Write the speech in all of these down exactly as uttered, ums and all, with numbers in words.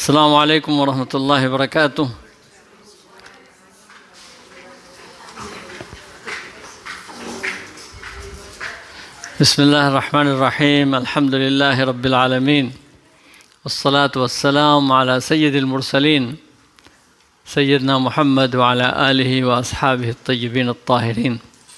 Assalamu alaikum wa rahmatullahi wa barakatuh. Bismillah ar-Rahman ar-Rahim. Alhamdulillahi Rabbil Alameen. Wassalatu wassalamu ala Sayyidil Mursaleen. Sayyidina Muhammad wa ala alihi wa ashabihi at-tayyibin at-tahirin.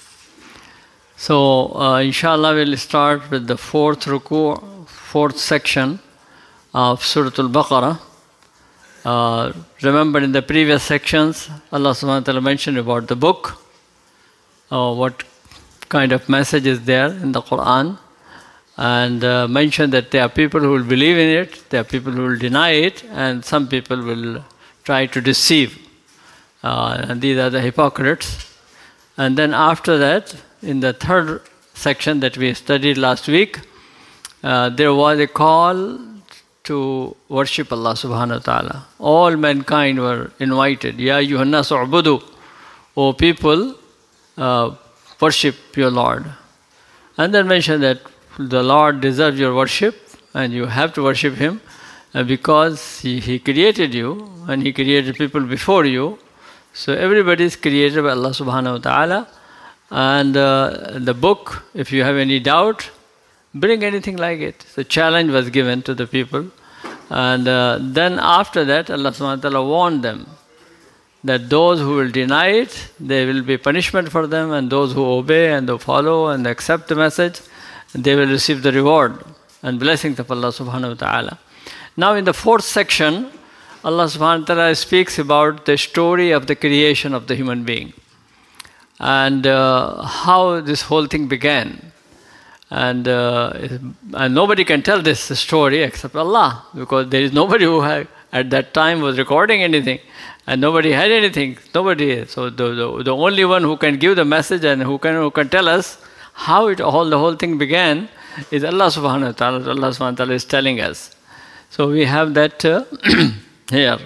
So, uh, inshallah, we'll start with the fourth ruku', fourth section of Surah Al-Baqarah. Uh, remember in the previous sections, Allah subhanahu wa ta'ala mentioned about the book, uh, what kind of message is there in the Quran, and uh, mentioned that there are people who will believe in it, there are people who will deny it, and some people will try to deceive. Uh, and these are the hypocrites. And then after that, in the third section that we studied last week, uh, there was a call to worship Allah subhanahu wa ta'ala. All mankind were invited. Ya ayyuhan nasu ubudu. O people, uh, worship your Lord. And then mentioned that the Lord deserves your worship and you have to worship Him uh, because he, he created you and He created people before you. So everybody is created by Allah subhanahu wa ta'ala. And uh, the book, if you have any doubt, bring anything like it. The challenge was given to the people. And uh, then after that, Allah subhanahu wa ta'ala warned them that those who will deny it, there will be punishment for them, and those who obey and who follow and accept the message, they will receive the reward and blessings of Allah subhanahu wa ta'ala. Now in the fourth section, Allah subhanahu wa ta'ala speaks about the story of the creation of the human being and uh, how this whole thing began. And, uh, and nobody can tell this story except Allah, because there is nobody who had, at that time was recording anything, and nobody had anything. Nobody. So the, the, the only one who can give the message and who can who can tell us how it all the whole thing began is Allah subhanahu wa ta'ala. Allah subhanahu wa ta'ala is telling us. So we have that uh, here.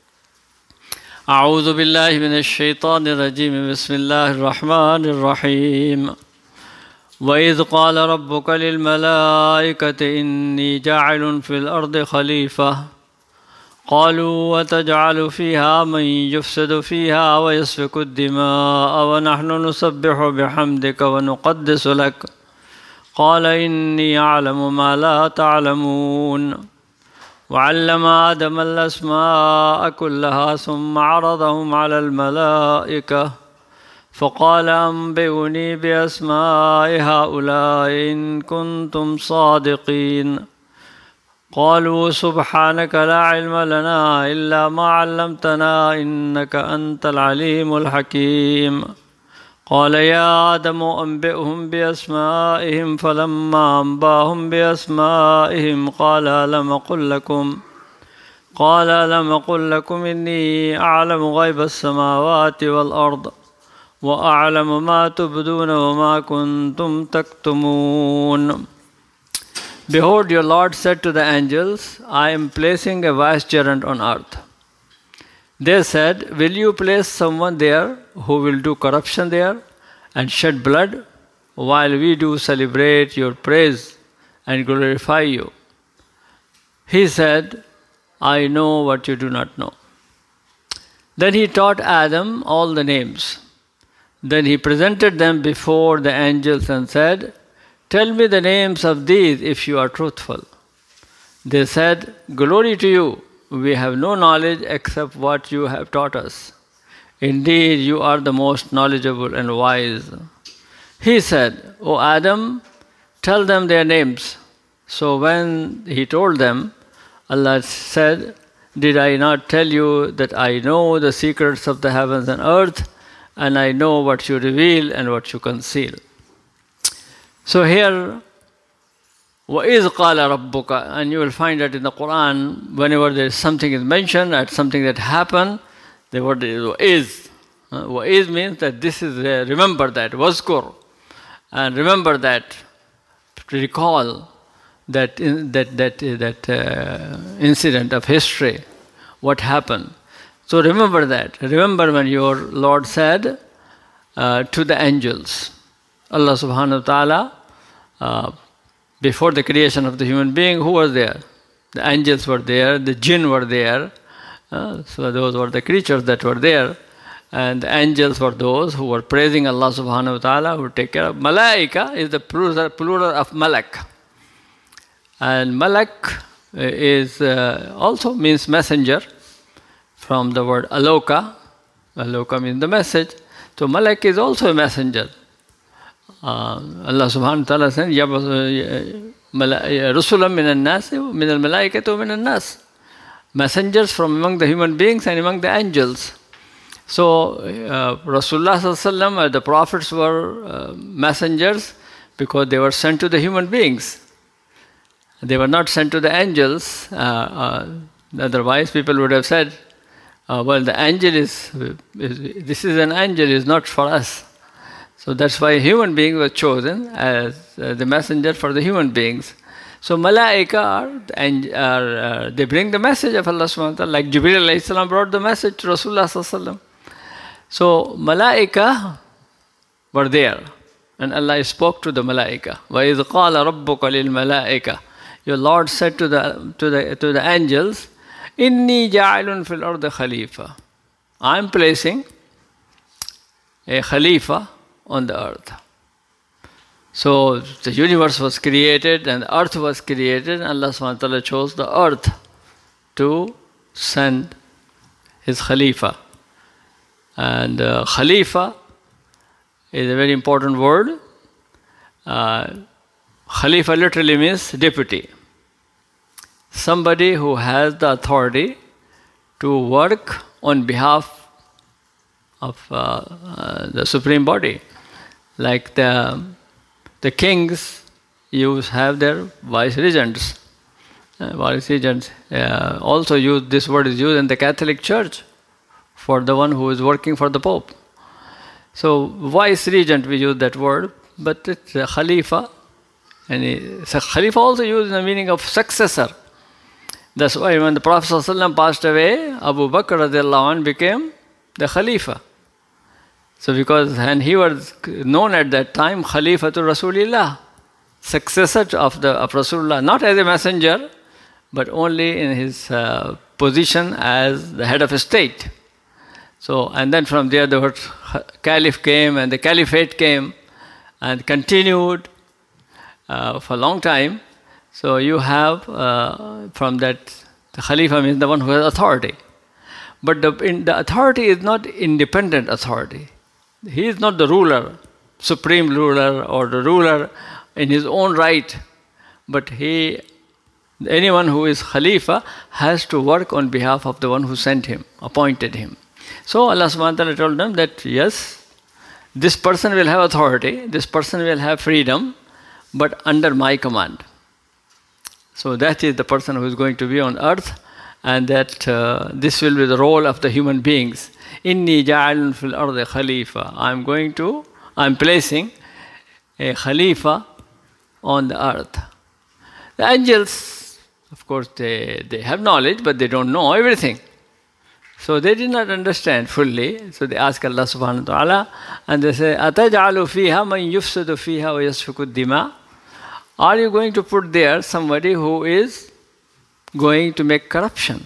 أعوذ بالله من الشيطان الرجيم بسم الله الرحمن الرحيم وإذ قال ربك للملائكة إني جاعل في الأرض خليفة قالوا وتجعل فيها من يفسد فيها ويسفك الدماء ونحن نسبح بحمدك ونقدس لك قال إني أعلم ما لا تعلمون وعلم آدم الأسماء كلها ثم عرضهم على الملائكة فقال أنبئوني بأسماء هؤلاء إن كنتم صادقين قالوا سبحانك لا علم لنا إلا ما علمتنا إنك أنت العليم الحكيم قال يا آدم أنبئهم بأسمائهم فلما أنباهم بأسمائهم قال ألم أقل لكم قال ألم أقل لكم إني أعلم غيب السماوات والأرض وأعلم ما تبدون وما كنتم تكتمون. Behold, your Lord said to the angels, I am placing a vicegerent on earth. They said, will you place someone there who will do corruption there and shed blood while we do celebrate your praise and glorify you? He said, I know what you do not know. Then he taught Adam all the names. Then he presented them before the angels and said, tell me the names of these if you are truthful. They said, glory to you. We have no knowledge except what you have taught us. Indeed, you are the most knowledgeable and wise. He said, O Adam, tell them their names. So when he told them, Allah said, did I not tell you that I know the secrets of the heavens and earth, and I know what you reveal and what you conceal? So here, وَإِذْ قَالَ رَبُّكَ, and you will find that in the Quran, whenever there is something is mentioned, at something that happened, the word is is. Uh, وَإِذْ means that this is, uh, remember that, وَذْكُرْ, and remember that, to recall that in, that that uh, that uh, incident of history, what happened. So remember that. Remember when your Lord said uh, to the angels, Allah subhanahu wa ta'ala, uh, before the creation of the human being, who was there? The angels were there, the jinn were there. Uh, so those were the creatures that were there. And the angels were those who were praising Allah subhanahu wa ta'ala, who take care of. Malaika is the plural, plural of malak. And malak is uh, also means messenger, from the word aloka. Aloka means the message. So malak is also a messenger. Uh, Allah subhanahu wa ta'ala said, Rusulam min al-nas, min al-malaikatu min al-nas. Messengers from among the human beings and among the angels. So, uh, Rasulullah sallallahu alaihi wasallam, the prophets were uh, messengers because they were sent to the human beings. They were not sent to the angels. Uh, uh, otherwise, people would have said, uh, well, the angel is, is, this is an angel, is not for us. So that's why a human being was chosen as uh, the messenger for the human beings. So malaika are, and are, uh, they bring the message of Allah subhanahu wa ta'ala, like Jibreel alayhi salam brought the message to Rasulullah sallallahu alaihi wasallam. So malaika were there, and Allah spoke to the malaika. وَإِذْ قَالَ رَبُّكَ لِلْمَلَائِكَةِ Your Lord said to the to the to the angels, إِنِّي جَاعِلٌ فِي الْأَرْضِ خَلِيفَةً I am placing a khalifa on the earth. So the universe was created and the earth was created, and Allah subhanahu wa ta'ala chose the earth to send his khalifa. And uh, khalifa is a very important word. Uh, khalifa literally means deputy. Somebody who has the authority to work on behalf of uh, uh, the supreme body. Like the The kings use have their vice regents. Uh, vice regents uh, also use this word is used in the Catholic Church for the one who is working for the Pope. So vice regent we use that word, but it's a khalifa, and it's a khalifa also used in the meaning of successor. That's why when the Prophet ﷺ passed away, Abu Bakr radiallahu anh became the khalifa. So because, and he was known at that time, Khalifa to Rasulullah, successor of, the, of Rasulullah, not as a messenger, but only in his uh, position as the head of a state. So, and then from there the word caliph came, and the caliphate came, and continued uh, for a long time. So you have, uh, from that, the Khalifa means the one who has authority. But the, in, the authority is not independent authority. He is not the ruler, supreme ruler, or the ruler in his own right. But he, anyone who is Khalifa has to work on behalf of the one who sent him, appointed him. So Allah subhanahu wa ta'ala told them that yes, this person will have authority, this person will have freedom, but under my command. So that is the person who is going to be on earth, and that uh, this will be the role of the human beings. Inni ja'alun fil ardi khalifa. I'm going to, I'm placing a khalifa on the earth. The angels, of course, they, they have knowledge, but they don't know everything. So they did not understand fully. So they ask Allah subhanahu wa ta'ala, and they say, Ataj'alu fiha man yufsidu fiha wa yasfiku dima. Are you going to put there somebody who is going to make corruption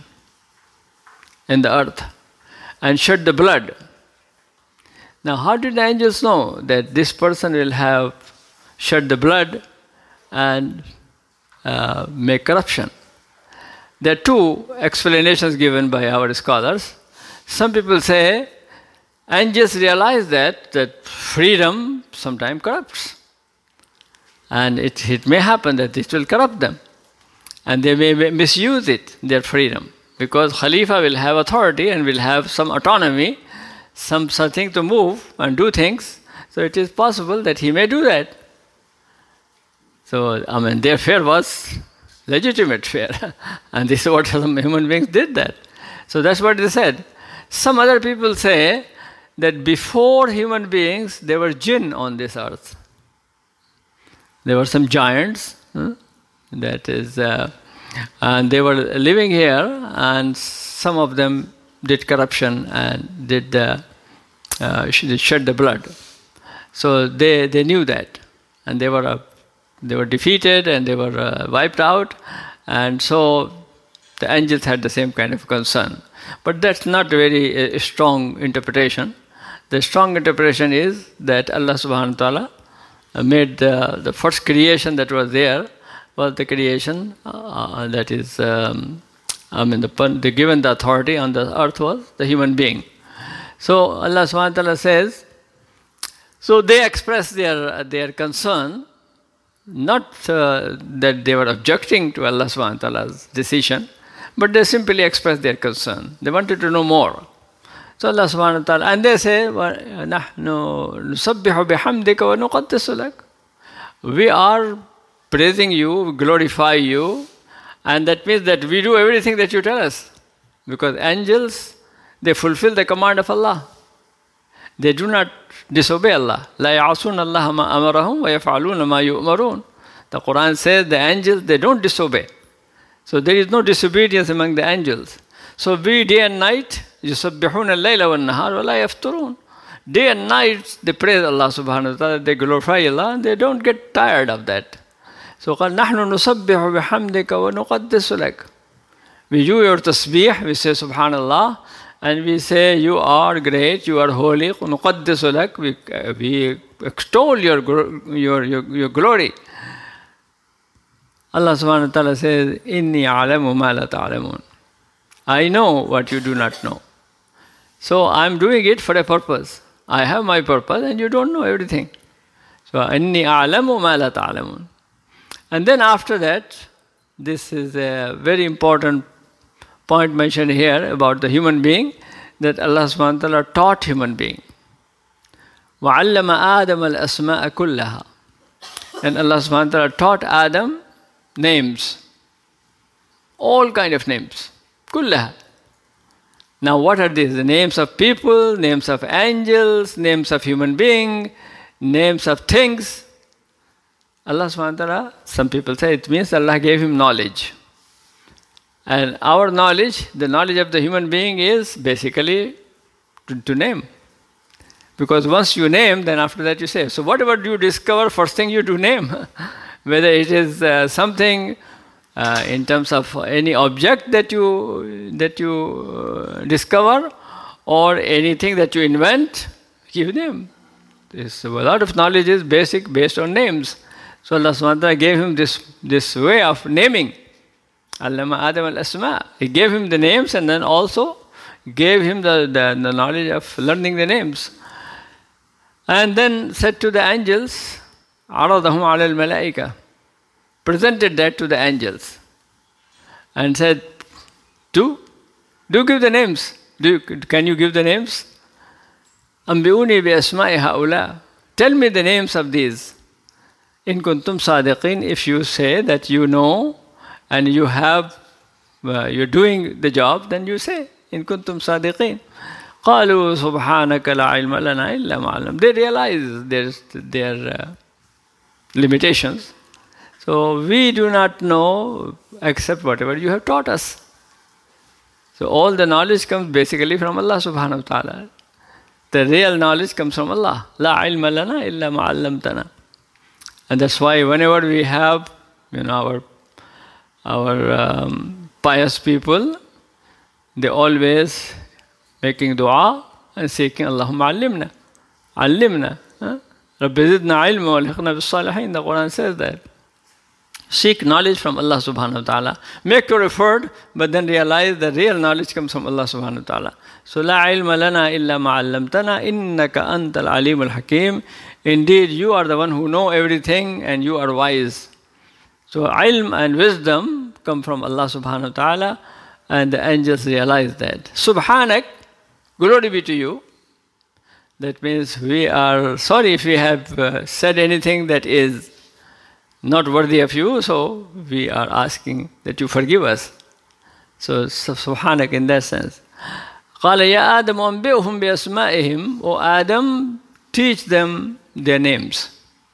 in the earth and shed the blood? Now, how did the angels know that this person will have shed the blood and uh, make corruption? There are two explanations given by our scholars. Some people say angels realize that that freedom sometimes corrupts, and it, it may happen that it will corrupt them, and they may misuse it, their freedom. Because Khalifa will have authority and will have some autonomy, some something to move and do things. So it is possible that he may do that. So, I mean, their fear was legitimate fear. And this is what some human beings did that. So that's what they said. Some other people say that before human beings, there were jinn on this earth. There were some giants, huh? that is... Uh, And they were living here, and some of them did corruption and did uh, uh, shed the blood. So they, they knew that, and they were uh, they were defeated and they were uh, wiped out, And so the angels had the same kind of concern. But that's not a very uh, strong interpretation. The strong interpretation is that Allah subhanahu wa ta'ala made the, the first creation that was there was the creation uh, that is, um, I mean, the, the given the authority on the earth was the human being. So Allah subhanahu wa ta'ala says, so they express their, their concern, not uh, that they were objecting to Allah subhanahu wa ta'ala's decision, but they simply expressed their concern. They wanted to know more. So Allah subhanahu wa ta'ala, and they say, نَحْنُ نُسَبِّحُ بِحَمْدِكَ وَنُقَدِّسُ لَكَ. We are praising you, glorify you, and that means that we do everything that you tell us. Because angels, they fulfill the command of Allah. They do not disobey Allah. لَا يَعْصُونَ اللَّهَ مَا أَمَرَهُمْ وَيَفْعَلُونَ مَا يُؤْمَرُونَ. The Quran says the angels, they don't disobey. So there is no disobedience among the angels. So we day and night, يُسَبِّحُونَ اللَّيْلَ وَالنَّهَارَ وَلَا يَفْتُرُونَ. Day and night they praise Allah subhanahu wa ta'ala, they glorify Allah, and they don't get tired of that. So قال نحن نسبح بحمدك ونقدس لك. We do your tasbih, we say subhanallah, and we say you are great, you are holy, نقدس لك, we, uh, we extol your, your, your, your glory. Allah subhanahu wa ta'ala says, إِنِّي أَعْلَمُ مَا لَا تَعْلَمُونَ. I know what you do not know. So I'm doing it for a purpose. I have my purpose and you don't know everything. So إِنِّي أَعْلَمُ مَا لَا تَعْلَمُونَ. And then after that, this is a very important point mentioned here about the human being, that Allah subhanahu wa ta'ala taught human being. وَعَلَّمَ آدَمَ الْأَسْمَاءَ كُلَّهَا. And Allah subhanahu wa ta'ala taught Adam names. All kind of names. Kullaha. Now what are these? The names of people, names of angels, names of human beings, names of things. Allah subhanahu wa ta'ala, some people say it means Allah gave him knowledge. And our knowledge, the knowledge of the human being is basically to, to name. Because once you name, then after that you say. So whatever you discover, first thing you do name. Whether it is uh, something uh, in terms of any object that you, that you uh, discover, or anything that you invent, give name. This, a lot of knowledge is basic, based on names. So Allah subhanahu wa ta'ala gave him this, this way of naming. Allama Adam al-Asma. He gave him the names and then also gave him the, the, the knowledge of learning the names. And then said to the angels, عَرَضَهُمْ عَلَى الْمَلَائِكَةِ. Presented that to the angels. And said, do, do give the names. Do, can you give the names? أَنْبِئُونِي بِأَسْمَاءِ هَؤُلَاءِ. Tell me the names of these. In kuntum sadiqin, if you say that you know and you have, uh, you're doing the job, then you say, in kuntum sadiqin. قالوا سبحانك لا علم لنا إلا ما علمتنا. They realize their, their uh, limitations. So we do not know except whatever you have taught us. So all the knowledge comes basically from Allah subhanahu wa ta'ala. The real knowledge comes from Allah. لا علم لنا إلا ما علمتنا. And that's why whenever we have, you know, our our um, pious people, they always making dua and seeking Allahumma allimna, allimna. Rabbi zidna ilma wa alhiqna bis salihin. The Quran says that. Seek knowledge from Allah subhanahu wa ta'ala. Make your effort, but then realize the real knowledge comes from Allah subhanahu wa ta'ala. So la ilma lana illa ma allamtana innaka antal alimul hakim. Indeed, you are the one who know everything and you are wise. So ilm and wisdom come from Allah subhanahu wa ta'ala, and the angels realize that. Subhanak, glory be to you. That means we are sorry if we have uh, said anything that is not worthy of you, so we are asking that you forgive us. So, so Subhanak in that sense. قال يا آدم أنبئهم بأسمائهم. O Adam, teach them their names.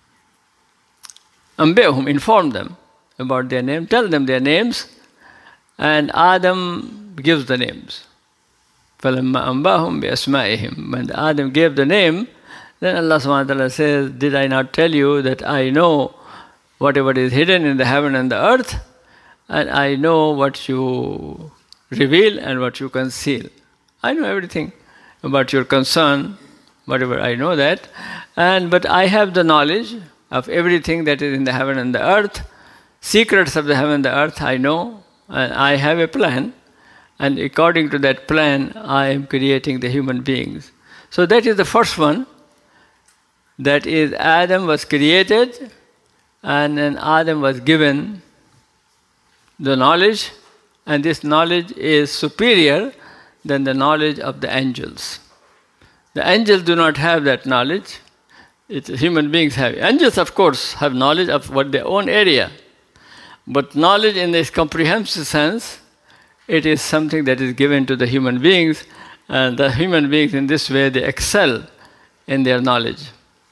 أنبئهم, inform them about their name, tell them their names, and Adam gives the names. فَلَمَّا أَنْبَأَهُمْ بِأَسْمَائِهِمْ. When Adam gave the name, then Allah subhanahu wa ta'ala says, did I not tell you that I know whatever is hidden in the heaven and the earth? and I know what you reveal and what you conceal. I know everything about your concern, whatever, I know that. And but I have the knowledge of everything that is in the heaven and the earth. Secrets of the heaven and the earth I know, and I have a plan. And according to that plan, I am creating the human beings. So that is the first one. That is, Adam was created, and then Adam was given the knowledge, and this knowledge is superior than the knowledge of the angels. The angels do not have that knowledge. It's human beings have. Angels, of course, have knowledge of what their own area. But knowledge in this comprehensive sense, it is something that is given to the human beings, and the human beings in this way, they excel in their knowledge.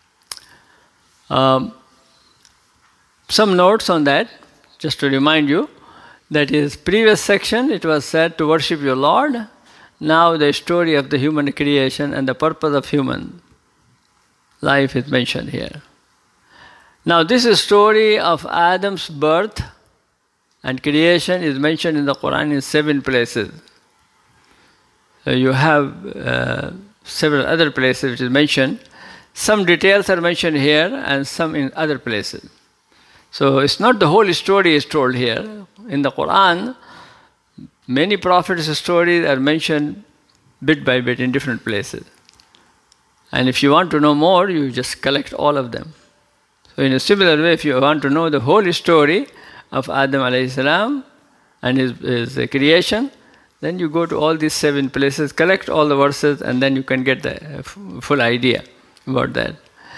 Um, some notes on that, just to remind you, that is, previous section, it was said to worship your Lord. Now the story of the human creation and the purpose of human life is mentioned here. Now this story of Adam's birth and creation is mentioned in the Quran in seven places. So you have uh, several other places which is mentioned. Some details are mentioned here and some in other places. So it's not the whole story is told here. In the Quran, many prophets' stories are mentioned bit by bit in different places. And if you want to know more, you just collect all of them. So in a similar way, if you want to know the whole story of Adam alayhi salam and his, his creation, then you go to all these seven places, collect all the verses, and then you can get the full idea about that.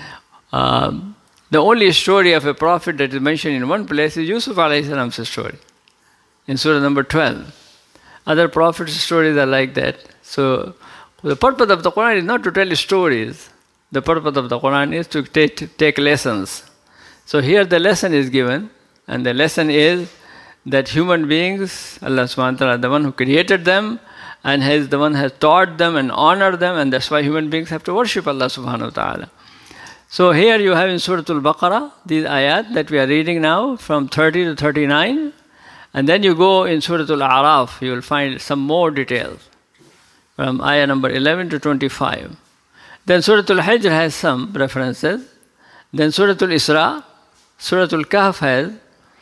Um, the only story of a prophet that is mentioned in one place is Yusuf alayhi salam's story, in surah number twelve. Other prophets' stories are like that. So the purpose of the Quran is not to tell stories. The purpose of the Quran is to take, take lessons. So here the lesson is given, and the lesson is that human beings, Allah subhanahu wa ta'ala, the one who created them, and is the one who has taught them and honored them, and that's why human beings have to worship Allah subhanahu wa ta'ala. So here you have in Surah Al-Baqarah, these ayat that we are reading now, from thirty to thirty-nine, and then you go in Surah Al-A'raf, you will find some more details, from ayah number eleven to twenty-five. Then Surah Al-Hijr has some references. Then Surah Al-Isra, Surah Al-Kahf has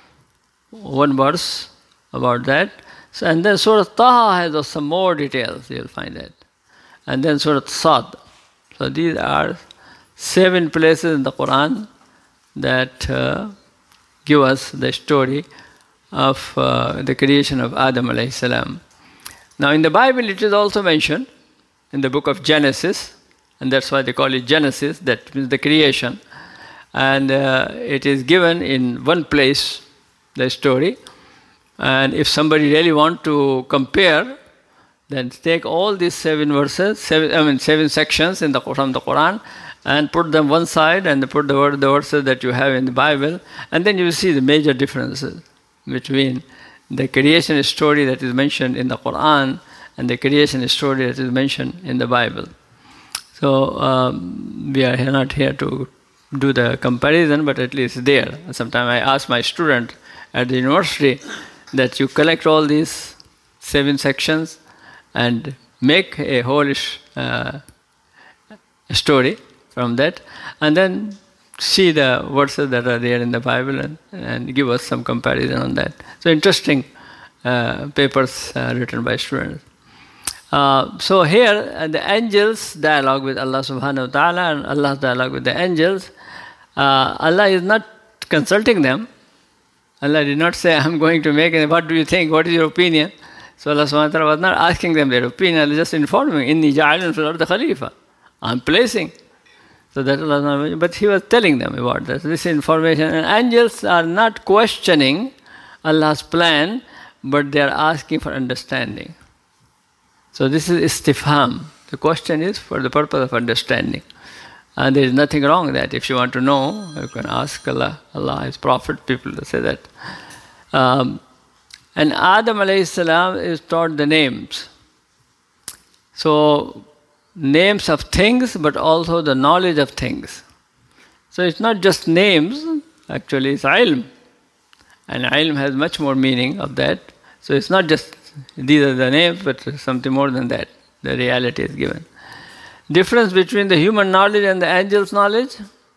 one verse about that. So, and then Surah Taha has some more details, you'll find that. And then Surah Sad. So these are seven places in the Quran that uh, give us the story of uh, the creation of Adam alayhi salam. Now in the Bible it is also mentioned in the book of Genesis, and that's why they call it Genesis, that means the creation. And uh, it is given in one place, the story. And if somebody really want to compare, then take all these seven verses, seven, I mean seven sections in the, from the Quran, and put them one side and put the, word, the verses that you have in the Bible, and then you will see the major differences between the creation story that is mentioned in the Quran and the creation story that is mentioned in the Bible. So um, we are not here to do the comparison, but at least there. Sometimes I ask my student at the university that you collect all these seven sections and make a whole uh, story from that, and then see the verses that are there in the Bible and, and give us some comparison on that. So interesting uh, papers uh, written by students. Uh, so here, uh, the angels' dialogue with Allah subhanahu wa ta'ala and Allah's dialogue with the angels, uh, Allah is not consulting them. Allah did not say, I'm going to make it, what do you think, what is your opinion? So Allah subhanahu wa ta'ala was not asking them their opinion, Allah just informing, Inni ja'alun fil ardi khalifa. I'm placing. So that Allah, but he was telling them about this, this information. And angels are not questioning Allah's plan, but they are asking for understanding. So this is istifham. The question is for the purpose of understanding. And there is nothing wrong with that. If you want to know, you can ask Allah, Allah, His Prophet, people say that. Um, and Adam alayhi salam is taught the names. So, names of things, but also the knowledge of things. So it's not just names, actually it's ilm. And ilm has much more meaning of that. So it's not just these are the names, but something more than that. The reality is given. Difference between the human knowledge and the angel's knowledge.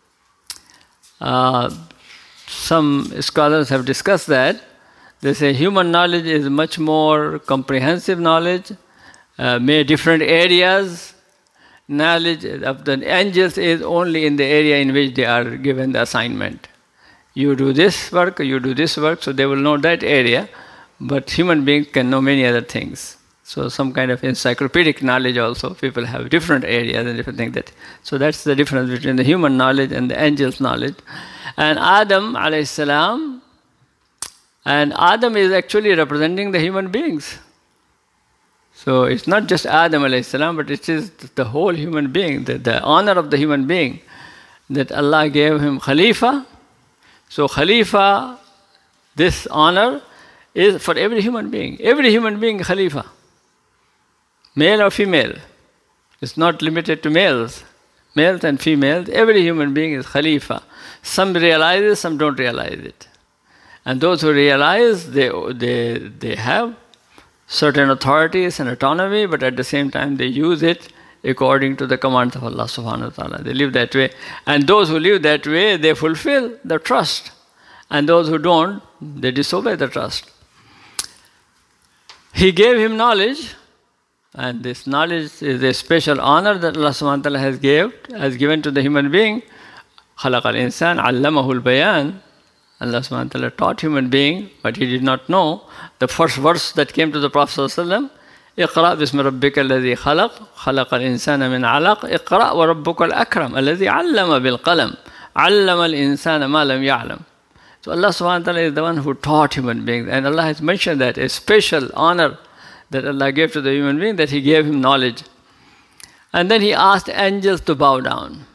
Uh, some scholars have discussed that. They say human knowledge is much more comprehensive knowledge, uh, may different areas. Knowledge of the angels is only in the area in which they are given the assignment. You do this work, you do this work, so they will know that area. But human beings can know many other things. So some kind of encyclopedic knowledge also. People have different areas and different things. That. So that's the difference between the human knowledge and the angel's knowledge. And Adam alayhi salam, and Adam is actually representing the human beings. So it's not just Adam alayhi salam, but it is the whole human being, the, the honor of the human being, that Allah gave him Khalifa. So Khalifa, this honor is for every human being. Every human being Khalifa, male or female. It's not limited to males. Males and females, every human being is Khalifa. Some realize it, some don't realize it. And those who realize, they, they, they have certain authorities and autonomy, but at the same time they use it according to the commands of Allah subhanahu wa ta'ala. They live that way. And those who live that way, they fulfill the trust. And those who don't, they disobey the trust. He gave him knowledge, and this knowledge is a special honor that Allah subhanahu wa ta'ala has, gave, has given to the human being. خَلَقَ الْإِنسَانَ عَلَّمَهُ الْبَيَانِ. Allah subhanahu wa ta'ala taught human being, but he did not know. The first verse that came to the Prophet sallallahu alaihi wasallam, اقرأ باسم ربك الذي خلق خلق الإنسان من علق اقرأ وربك الأكرم الذي علم بالقلم علم الإنسان ما لم يعلم. So Allah subhanahu wa ta'ala is the one who taught human beings. And Allah has mentioned that, a special honor that Allah gave to the human being, that He gave him knowledge. And then He asked angels to bow down.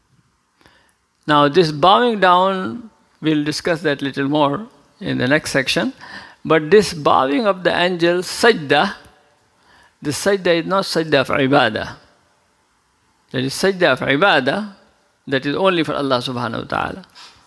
Now this bowing down, we'll discuss that little more in the next section. But this bowing of the angels, sajda, the sajda is not sajda of ibadah. That is sajda of ibadah, that is only for Allah subhanahu wa ta'ala.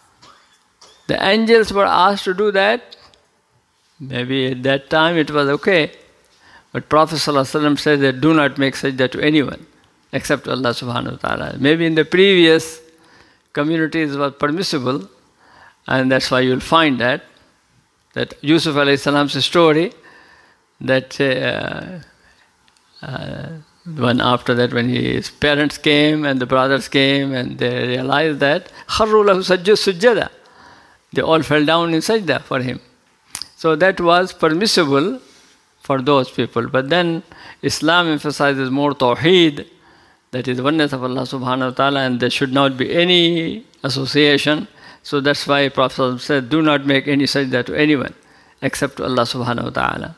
The angels were asked to do that. Maybe at that time it was okay. But Prophet ﷺ said that do not make sajda to anyone except Allah subhanahu wa ta'ala. Maybe in the previous communities it was permissible, and that's why you'll find that. That Yusuf alayhi salam's story, that uh, uh, one after that when his parents came and the brothers came and they realized that, خَرُّوا لَهُ سُجَّدًا, they all fell down in sajda for him. So that was permissible for those people. But then Islam emphasizes more tawheed, that is oneness of Allah subhanahu wa ta'ala, and there should not be any association. So that's why Prophet said, do not make any sajda to anyone except to Allah subhanahu wa ta'ala.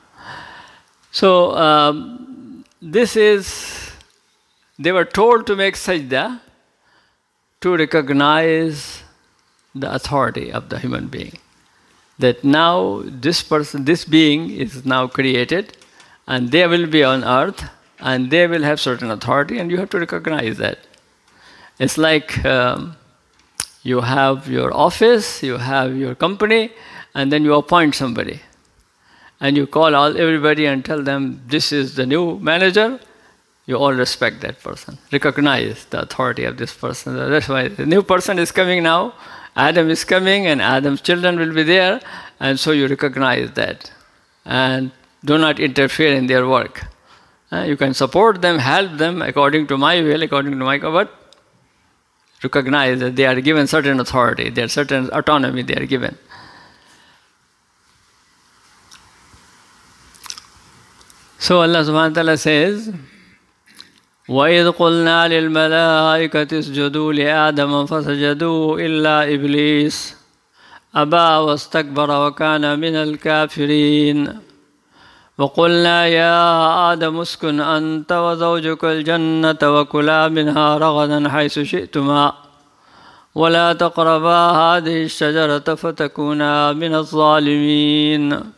So um, this is, they were told to make sajda to recognize the authority of the human being. That now this person, this being is now created, and they will be on earth, and they will have certain authority, and you have to recognize that. It's like um, you have your office, you have your company, and then you appoint somebody. And you call all everybody and tell them, this is the new manager. You all respect that person. Recognize the authority of this person. That's why the new person is coming now. Adam is coming, and Adam's children will be there, and so you recognize that. And do not interfere in their work. Uh, you can support them, help them according to my will, according to my, but recognize that they are given certain authority, there are certain autonomy they are given. So Allah subhanahu wa ta'ala says, وَإِذْ قُلْنَا لِلْمَلَائِكَةِ اسْجُدُوا لِآدَمَ فَسَجَدُوا إِلَّا إِبْلِيسَ أَبَى وَاسْتَكْبَرَ وَكَانَ مِنَ الْكَافِرِينَ وَقُلْنَا يَا آدَمُ اسْكُنْ أَنْتَ وَزَوْجُكَ الْجَنَّةَ وَكُلَا مِنْهَا رَغَدًا حَيْثُ شِئْتُمَا وَلَا تَقْرَبَا هَذِهِ الشَّجَرَةَ فَتَكُونَا مِنَ الظَّالِمِينَ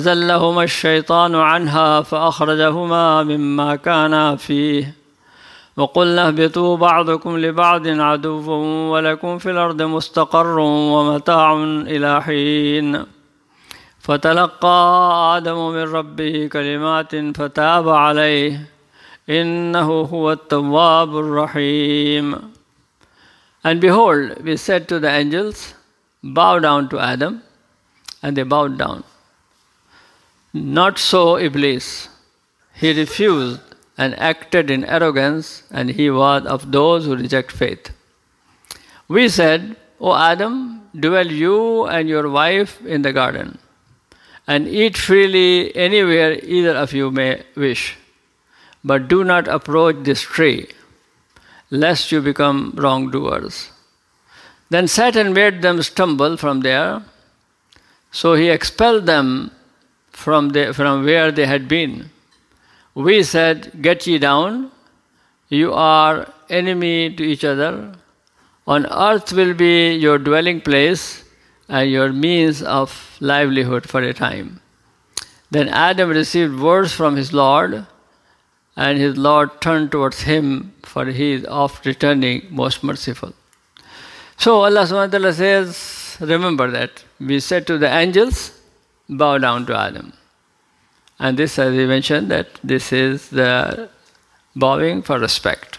فأزلهما الشيطان عنها فأخرجهما مما كانا فيه وَقُلْنَا اهْبِطُوا بَعْضُكُمْ لِبَعْضٍ عَدُوٌّ وَلَكُمْ فِي الْأَرْضِ مُسْتَقَرٌّ وَمَتَاعٌ إِلَى حِينٍ فَتَلَقَّى آدَمُ مِنْ رَبِّهِ كَلِمَاتٍ فَتَابَ عَلَيْهِ إِنَّهُ هُوَ التَّوَّابُ الرَّحِيمُ. And behold, we said to the angels, bow down to Adam, and they bowed down. Not so Iblis. He refused and acted in arrogance, and he was of those who reject faith. We said, O Adam, dwell you and your wife in the garden, and eat freely anywhere either of you may wish. But do not approach this tree, lest you become wrongdoers. Then Satan made them stumble from there, so he expelled them from, the, from where they had been. We said, get ye down, you are enemy to each other. On earth will be your dwelling place and your means of livelihood for a time. Then Adam received words from his Lord, and his Lord turned towards him, for he is oft returning, most merciful. So Allah subhanahu wa ta'ala says, remember that. We said to the angels, bow down to Adam. And this, as we mentioned, that this is the bowing for respect.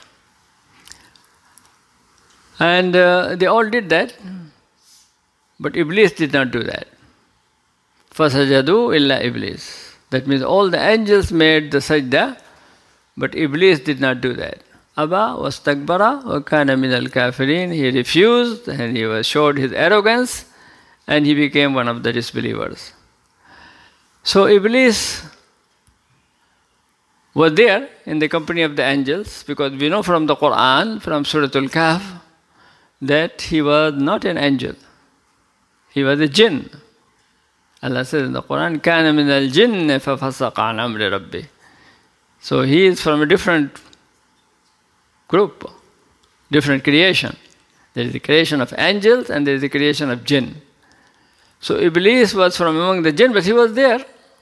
And uh, they all did that, but Iblis did not do that. فَسَجَدُوا إِلَّا Iblis. That means all the angels made the sajda, but Iblis did not do that. Aba wastakbara wa kana min al-kafirin. He refused and he was showed his arrogance and he became one of the disbelievers. So Iblis was there in the company of the angels, because we know from the Quran, from Surah Al-Kahf, that he was not an angel. He was a jinn. Allah says in the Quran, kana min al-jinn fa fasaqa an amri rabbi. So he is from a different group, different creation. There is the creation of angels and there is the creation of jinn. So Iblis was from among the jinn, but he was there.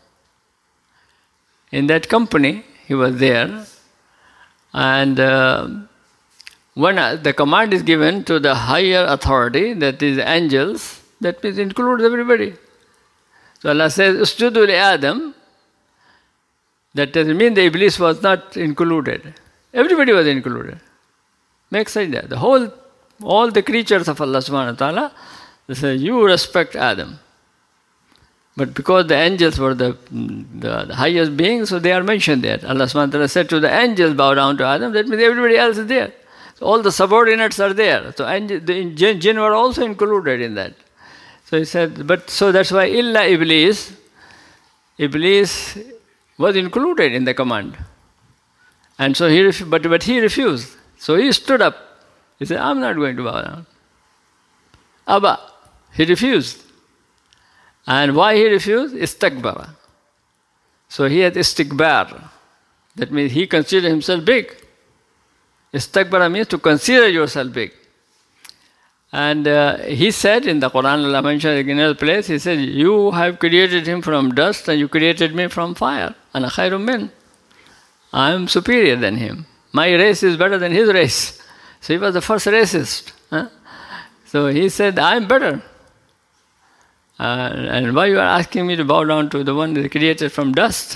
In that company, he was there. And uh, when the command is given to the higher authority, that is angels, that means includes everybody. So Allah says, Usjudu li Adam. That doesn't mean the Iblis was not included. Everybody was included. Make sajda. The whole, all the creatures of Allah subhanahu wa ta'ala, they say, you respect Adam. But because the angels were the, the, the highest beings, so they are mentioned there. Allah subhanahu wa ta'ala said to the angels, bow down to Adam. That means everybody else is there. So all the subordinates are there. So angel, the jinn, jinn were also included in that. So he said, but so that's why illa Iblis, Iblis was included in the command. And so he, but, but he refused. So he stood up. He said, I'm not going to bow down. Abba, he refused. And why he refused? Istakbara. So he had istikbar. That means he considered himself big. Istakbara means to consider yourself big. And uh, he said in the Quran, Allah mentioned in another place, he said, you have created him from dust and you created me from fire. Ana khayrun min. I am superior than him. My race is better than his race. So he was the first racist. Huh? So he said, I am better. Uh, and why you are asking me to bow down to the one that created from dust?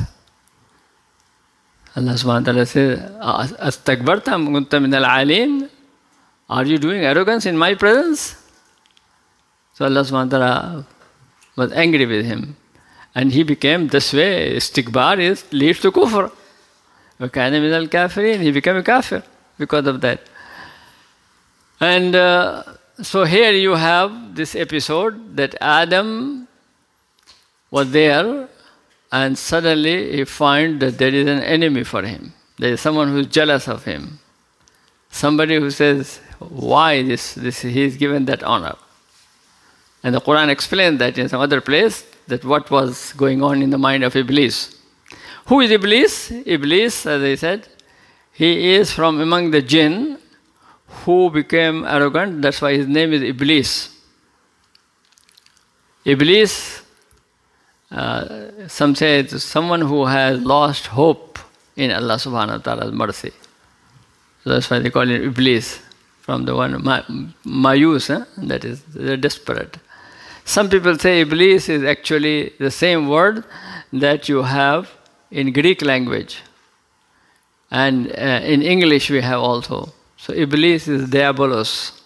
Allah subhanahu wa ta'ala says, Astakbarta kunta min al-alim? Are you doing arrogance in my presence? So Allah subhanahu wa ta'ala was angry with him. And he became this way. Istikbar is leads to kufr. وَكَانَ مِنَ الْكَافِرِينَ. He became a kafir because of that. And uh, so here you have this episode that Adam was there and suddenly he finds that there is an enemy for him. There is someone who is jealous of him. Somebody who says, why this, this he is given that honor. And the Quran explains that in some other place, that what was going on in the mind of Iblis. Who is Iblis? Iblis, as I said, he is from among the jinn who became arrogant. That's why his name is Iblis. Iblis, uh, some say it's someone who has lost hope in Allah subhanahu wa ta'ala's mercy. So that's why they call it Iblis, from the one ma- Mayus, eh? That is, they're desperate. Some people say Iblis is actually the same word that you have in Greek language. And uh, in English we have also. So Iblis is diabolos.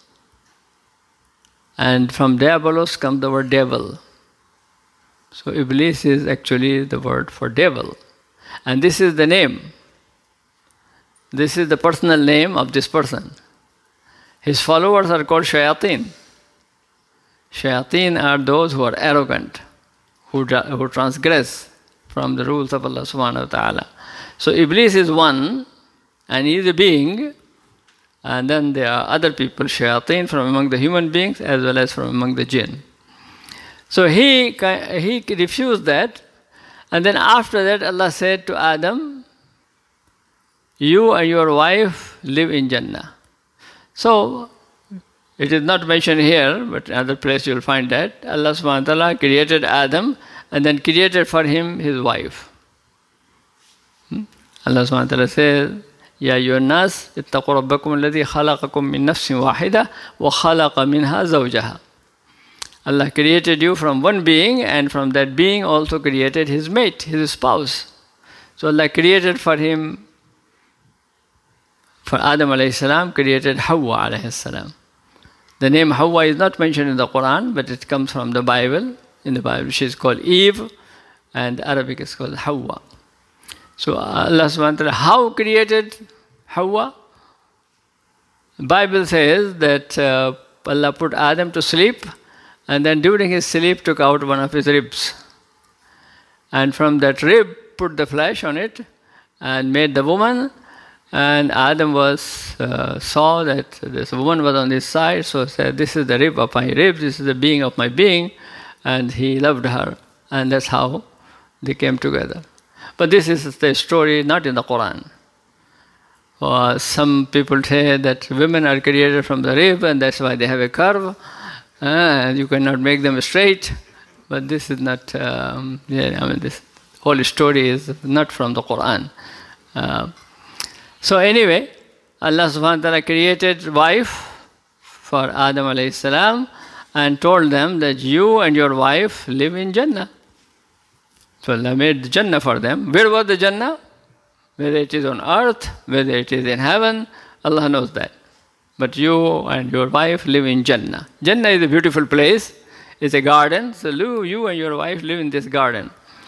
And from diabolos comes the word devil. So Iblis is actually the word for devil. And this is the name. This is the personal name of this person. His followers are called shayateen. Shayateen are those who are arrogant, who, who transgress from the rules of Allah subhanahu wa ta'ala. So Iblis is one, and he is a being, and then there are other people, shayateen, from among the human beings as well as from among the jinn. So he, he refused that, and then after that Allah said to Adam, you and your wife live in Jannah. So, it is not mentioned here, but in other place you will find that Allah subhanahu wa ta'ala created Adam and then created for him his wife. Hmm? Allah subhanahu wa ta'ala says, Ya ayyuhan nas, ittaqu rabbakum alladhi khalaqakum min nafsin wahida wa khalaqa minha zawjaha. Allah created you from one being, and from that being also created his mate, his spouse. So Allah created for him, for Adam alayhi salam, created Hawa alayhi salam. The name Hawa is not mentioned in the Quran, but it comes from the Bible. In the Bible she is called Eve, and Arabic is called Hawa. So Allah subhanahu wa ta'ala, how created Hawa? The Bible says that uh, Allah put Adam to sleep, and then during his sleep took out one of his ribs. And from that rib put the flesh on it and made the woman. And Adam was uh, saw that this woman was on his side, so said, this is the rib of my rib, this is the being of my being, and he loved her. And that's how they came together. But this is the story not in the Quran. Uh, some people say that women are created from the rib, and that's why they have a curve, uh, and you cannot make them straight. But this is not, um, yeah, I mean, this whole story is not from the Quran. Uh, So anyway, Allah subhanahu wa ta'ala created wife for Adam alayhi salam and told them that you and your wife live in Jannah. So Allah made Jannah for them. Where was the Jannah? Whether it is on earth, whether it is in heaven, Allah knows that. But you and your wife live in Jannah. Jannah is a beautiful place. It's a garden. So you and your wife live in this garden.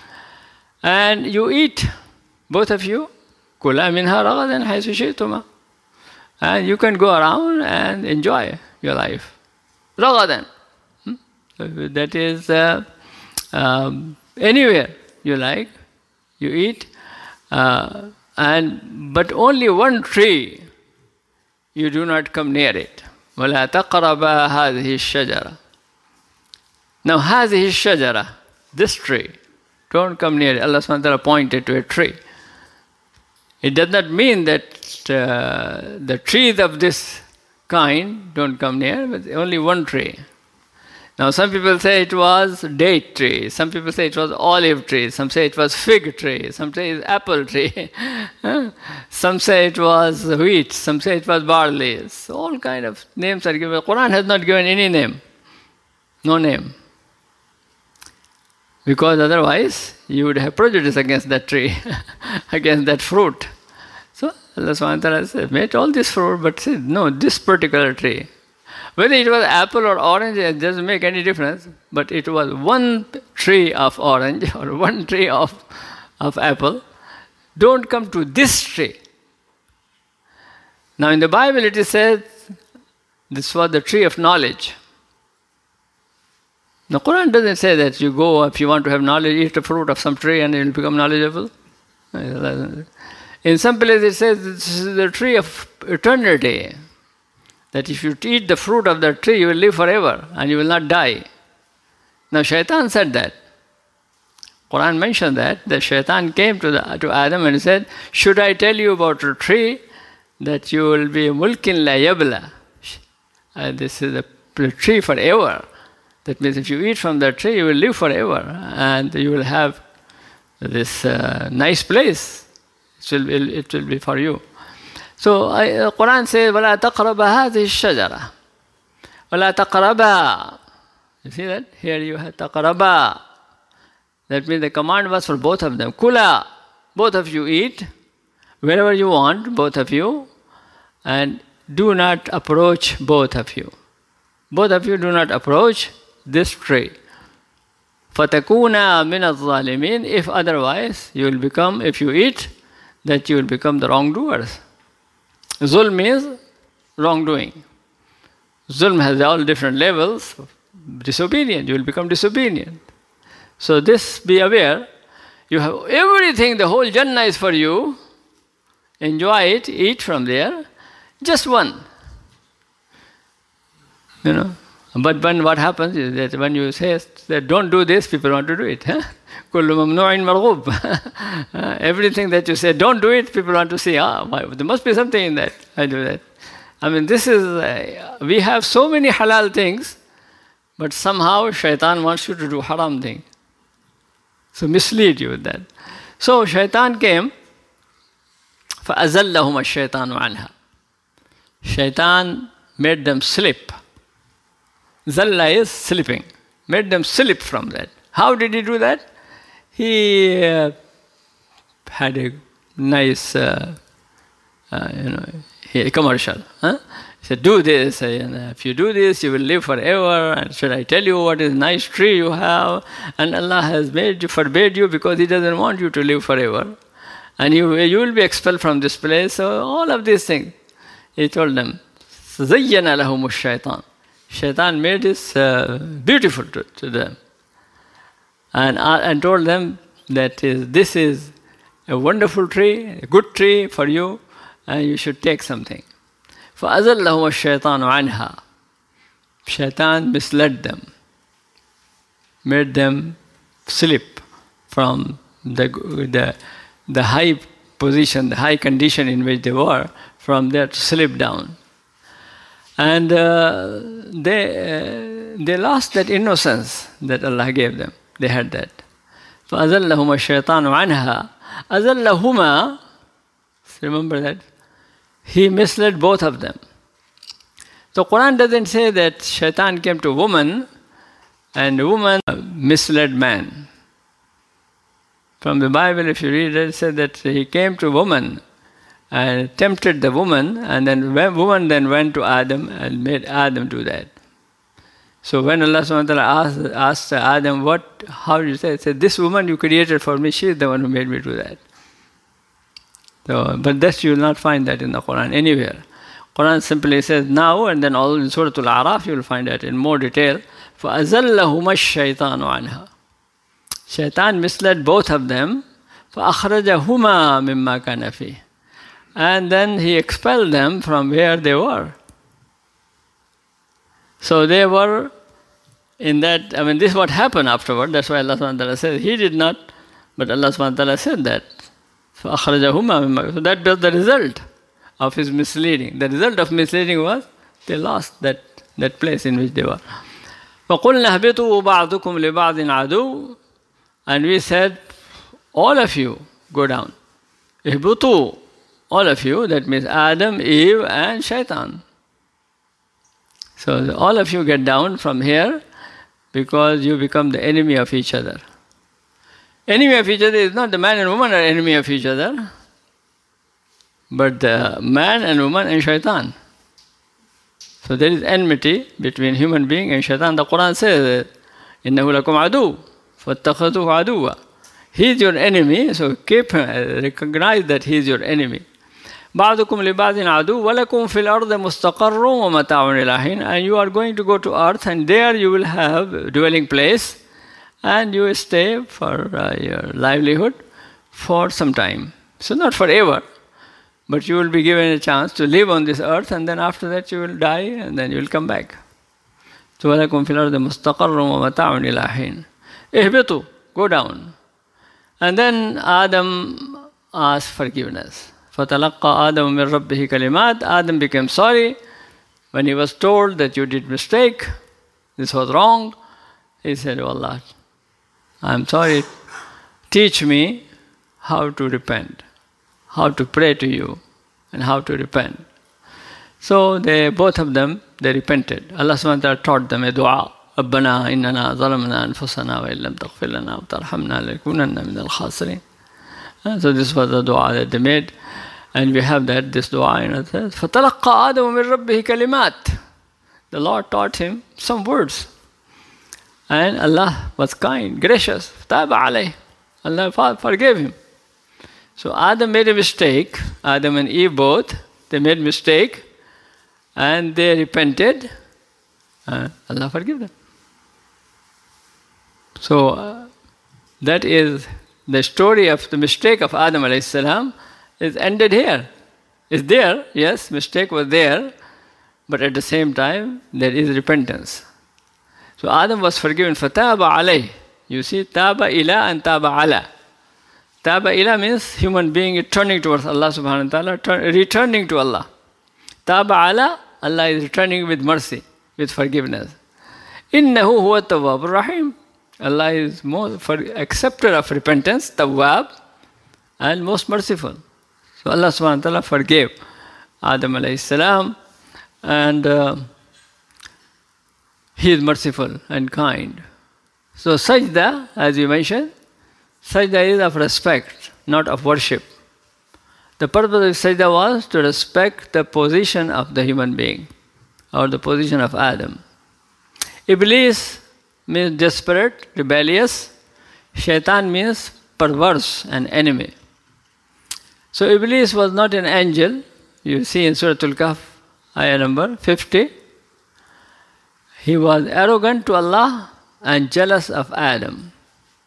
And you eat, both of you. كُلَا مِنْهَا رَغَدًا حَيْثُ شِئْتُمَا. And you can go around and enjoy your life. رَغَدًا. Hmm? So that is uh, um, anywhere you like, you eat. Uh, and but only one tree, you do not come near it. وَلَا تَقْرَبَا هَذِهِ الشَّجَرَةِ. Now هَذِهِ الشَّجَرَةِ, this tree, don't come near it. Allah subhanahu wa ta'ala pointed to a tree. It does not mean that uh, the trees of this kind don't come near, but only one tree. Now some people say it was date tree, some people say it was olive tree, some say it was fig tree, some say it's apple tree, some say it was wheat, some say it was barley. So all kind of names are given. The Quran has not given any name, no name. Because otherwise you would have prejudice against that tree, against that fruit. So Allah subhanahu wa ta'ala said, made all this fruit, but said, no, this particular tree. Whether it was apple or orange, it doesn't make any difference, but it was one tree of orange or one tree of, of apple. Don't come to this tree. Now in the Bible it is said, this was the tree of knowledge. The Quran doesn't say that you go, if you want to have knowledge, eat the fruit of some tree and you will become knowledgeable. In some places it says this is the tree of eternity. That if you eat the fruit of that tree, you will live forever and you will not die. Now Shaitan said that. Quran mentioned that, that Shaitan came to, the, to Adam and said, should I tell you about a tree that you will be mulkin la yabla? Uh, this is a, a tree forever. That means if you eat from that tree, you will live forever and you will have this uh, nice place. It will, be, it will be for you. So I, the Quran says, وَلَا تَقْرَبَ هَذِهِ الشَّجَرَةِ وَلَا تَقْرَبَا. You see that? Here you have تَقْرَبَا. That means the command was for both of them. Kula, both of you eat wherever you want, both of you, and do not approach both of you. Both of you do not approach this tree. فَتَكُونَا مِنَ الظَّالِمِينَ. If otherwise, you will become, if you eat, that you will become the wrongdoers. Zulm means wrongdoing. Zulm has all different levels. Disobedient, you will become disobedient. So this, be aware, you have everything, the whole Jannah is for you. Enjoy it, eat from there. Just one. You know. But when what happens is that when you say that don't do this, people want to do it. Huh? Everything that you say, don't do it, people want to see, ah, there must be something in that. I do that. I mean, this is, uh, we have so many halal things, but somehow shaitan wants you to do haram thing. So mislead you with that. So shaitan came, فَأَزَلَّهُمَ الشَّيْطَانُ عَنْهَا. Shaitan made them slip. Zalla is slipping. Made them slip from that. How did he do that? He uh, had a nice, uh, uh, you know, a commercial. Huh? He said, do this. And if you do this, you will live forever. And should I tell you what is nice tree you have? And Allah has made you, forbade you because He doesn't want you to live forever. And you, you will be expelled from this place. So all of these things. He told them, زَيَّنَ لَهُمُ الشَّيْطَانِ. Shaitan made this uh, beautiful to, to them. And, uh, and told them that is, this is a wonderful tree, a good tree for you, and you should take something. فَأَزَلَّهُمَ الشَّيْطَانُ عَنْهَا. Shaitan misled them, made them slip from the, the, the high position, the high condition in which they were, from there to slip down. And uh, they, uh, they lost that innocence that Allah gave them. They had that. فَأَزَلَّهُمَ الشَّيْطَانُ عَنْهَا. أَزَلَّهُمَا. Remember that? He misled both of them. So Quran doesn't say that shaitan came to woman and woman misled man. From the Bible, if you read it, it said that he came to woman and tempted the woman, and then the woman then went to Adam and made Adam do that. So when Allah subhanahu wa ta'ala asked, asked Adam, what, how did you say? He said, this woman you created for me, she is the one who made me do that. So, but that you will not find that in the Quran anywhere. Quran simply says now, and then all in Surah Al-A'raf you will find that in more detail. فَأَزَلَّهُمَ الشَّيْطَانُ عَنْهَا. Shaitan misled both of them. فَأَخْرَجَهُمَا مِمَّا كَانَ فِيهِ. And then he expelled them from where they were. So they were in that, I mean, this is what happened afterward. That's why Allah subhanahu wa ta'ala said, He did not, but Allah subhanahu wa ta'ala said that. فَأَخْرَجَهُمَا مِمَّا. So that was the result of his misleading. The result of misleading was they lost that, that place in which they were. فَقُلْنَا اهْبِطُوا بَعْضُكُمْ لِبَعْضٍ عَدُوٌّ. And we said, all of you go down. اهْبِطُوا. All of you, that means Adam, Eve, and Shaitan. So all of you get down from here because you become the enemy of each other. Enemy of each other is not the man and woman are enemy of each other, but the man and woman and Shaitan. So there is enmity between human being and Shaitan. The Quran says, إِنَّهُ لَكُمْ عَدُوٌّ فَاتَّخَذُوهُ عَدُوًّا. He is your enemy, so keep recognize that he is your enemy. بَعْضُكُمْ لِبَعْضٍ عَدُوٌّ وَلَكُمْ فِي الْأَرْضِ مُسْتَقَرٌّ وَمَتَاعٌ إِلَىٰ حِينٍ. And you are going to go to earth, and there you will have a dwelling place, and you will stay for uh, your livelihood for some time. So not forever, but you will be given a chance to live on this earth, and then after that you will die, and then you will come back. So وَلَكُمْ فِي الْأَرْضِ مُسْتَقَرٌّ وَمَتَاعٌ إِلَىٰ حِينٍ. اهْبِطُوا, go down. And then Adam asked forgiveness. فَتَلَقَّى آدَمُ مِنْ رَبِّهِ كَلِمَاتٍ. Adam became sorry when he was told that you did mistake, this was wrong. He said, oh Allah, I'm sorry. Teach me how to repent, how to pray to you, and how to repent. So they, both of them, they repented. Allah subhanahu wa ta'ala taught them a dua. رَبَّنَا إِنَّنَا ظَلَمْنَا أَنفُسَنَا وَإِن لَمْ تَغْفِرْ لَنَا وَتَرْحَمْنَا لَنَكُونَنَّ مِنَ الْخَاسِرِينَ. So this was the dua that they made. And we have that, this dua, you know, it says, فَتَلَقَّى آدَمُ مِنْ رَبِّهِ كَلِمَاتٍ. The Lord taught him some words. And Allah was kind, gracious. تَابَ عَلَيْهِ. Allah forgave him. So Adam made a mistake. Adam and Eve both, they made mistake. And they repented. And Allah forgave them. So uh, that is the story of the mistake of Adam alayhi salam is ended here. It's there, yes, mistake was there, but at the same time, there is repentance. So Adam was forgiven, فَتَابَ عَلَيْهِ. You see, taba ila and taba ala. Taba ila means human being turning towards Allah subhanahu wa ta'ala, turn, returning to Allah. Taba ala, Allah is returning with mercy, with forgiveness. إِنَّهُ هُوَ التَّوَّابُ الرَّحِيمُ. Allah is more for acceptor of repentance, tawwab, and most merciful. So Allah subhanahu wa ta'ala forgave Adam alayhi salam, and uh, He is merciful and kind. So sajda, as you mentioned, sajda is of respect, not of worship. The purpose of sajda was to respect the position of the human being, or the position of Adam. Iblis means desperate, rebellious. Shaitan means perverse and enemy. So Iblis was not an angel. You see in Surah Al-Kahf, ayah number fifty. He was arrogant to Allah and jealous of Adam.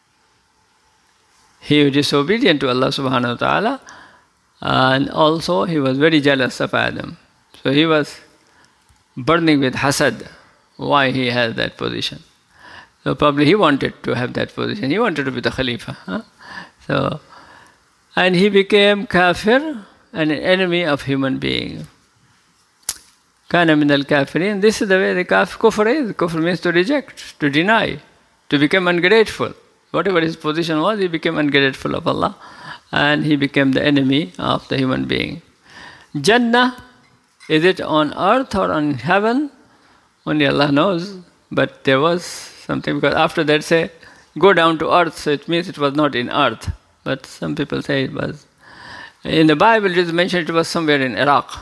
He was disobedient to Allah subhanahu wa ta'ala, and also he was very jealous of Adam. So he was burning with hasad, why he has that position. So probably he wanted to have that position. He wanted to be the Khalifa. Huh? So, and he became kafir and an enemy of human being. Kana min al-kafirin. This is the way the kaf, kufr is. Kufr means to reject, to deny, to become ungrateful. Whatever his position was, he became ungrateful of Allah. And he became the enemy of the human being. Jannah, is it on earth or on heaven? Only Allah knows. But there was something, because after that say, go down to earth, so it means it was not in earth. But some people say it was. In the Bible it is mentioned it was somewhere in Iraq.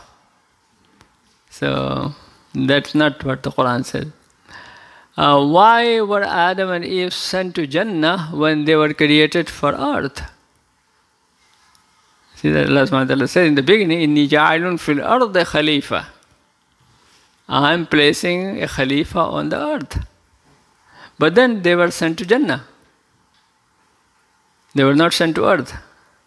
So that's not what the Quran says. Uh, why were Adam and Eve sent to Jannah when they were created for earth? See that Allah subhanahu wa ta'ala says in the beginning, إِنِّي جَاعِلٌ فِي الْأَرْضِ خَلِيفَةً. I am placing a Khalifa on the earth. But then they were sent to Jannah. They were not sent to earth.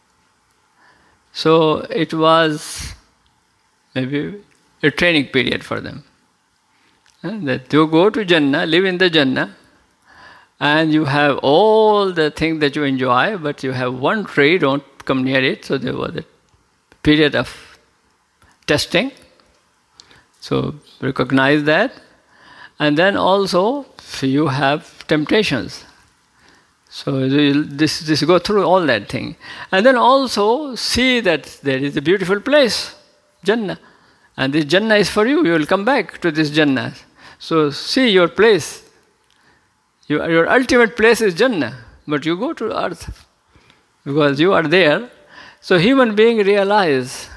So it was maybe a training period for them. That you go to Jannah, live in the Jannah, and you have all the things that you enjoy, but you have one tree, don't come near it. So there was a period of testing. So recognize that. And then also you have temptations. So this, this go through all that thing. And then also see that there is a beautiful place, Jannah. And this Jannah is for you. You will come back to this Jannah. So see your place. Your, your ultimate place is Jannah. But you go to earth because you are there. So human being realize,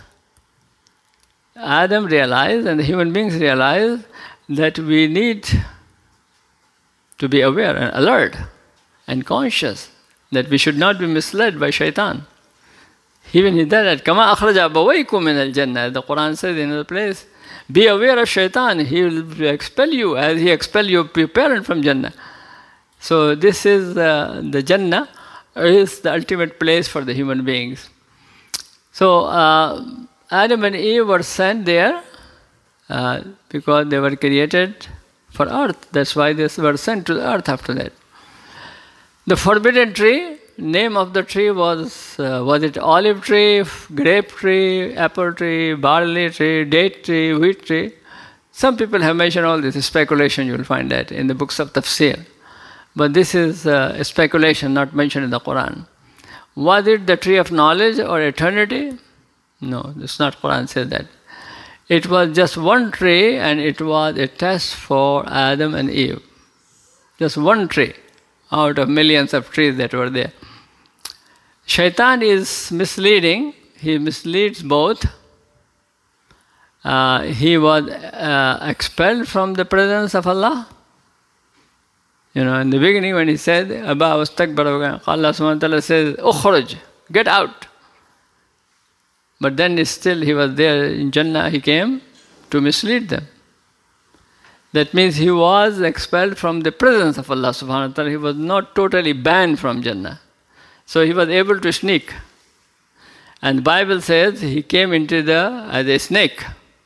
Adam realized and the human beings realize that we need to be aware and alert and conscious that we should not be misled by shaitan. Even he said that, Kama akhraja abawaykum min al-jannah. The Quran says in another place, be aware of shaitan. He will expel you as he expel your parent from Jannah. So this is uh, the Jannah is the ultimate place for the human beings. So uh, Adam and Eve were sent there uh, because they were created for earth. That's why they were sent to the earth after that. The forbidden tree, name of the tree was, uh, was it olive tree, grape tree, apple tree, barley tree, date tree, wheat tree? Some people have mentioned all this, speculation, you will find that in the books of tafsir. But this is uh, a speculation not mentioned in the Quran. Was it the tree of knowledge or eternity? No, it's not Quran says that. It was just one tree and it was a test for Adam and Eve. Just one tree out of millions of trees that were there. Shaitan is misleading. He misleads both. Uh, he was uh, expelled from the presence of Allah. You know, in the beginning when he said, Aba wastakbara, Allah subhanahu wa ta'ala says, Ukhruj, get out. But then still he was there in Jannah, he came to mislead them. That means he was expelled from the presence of Allah subhanahu wa ta'ala. He was not totally banned from Jannah. So he was able to sneak. And the Bible says he came into the, as a snake.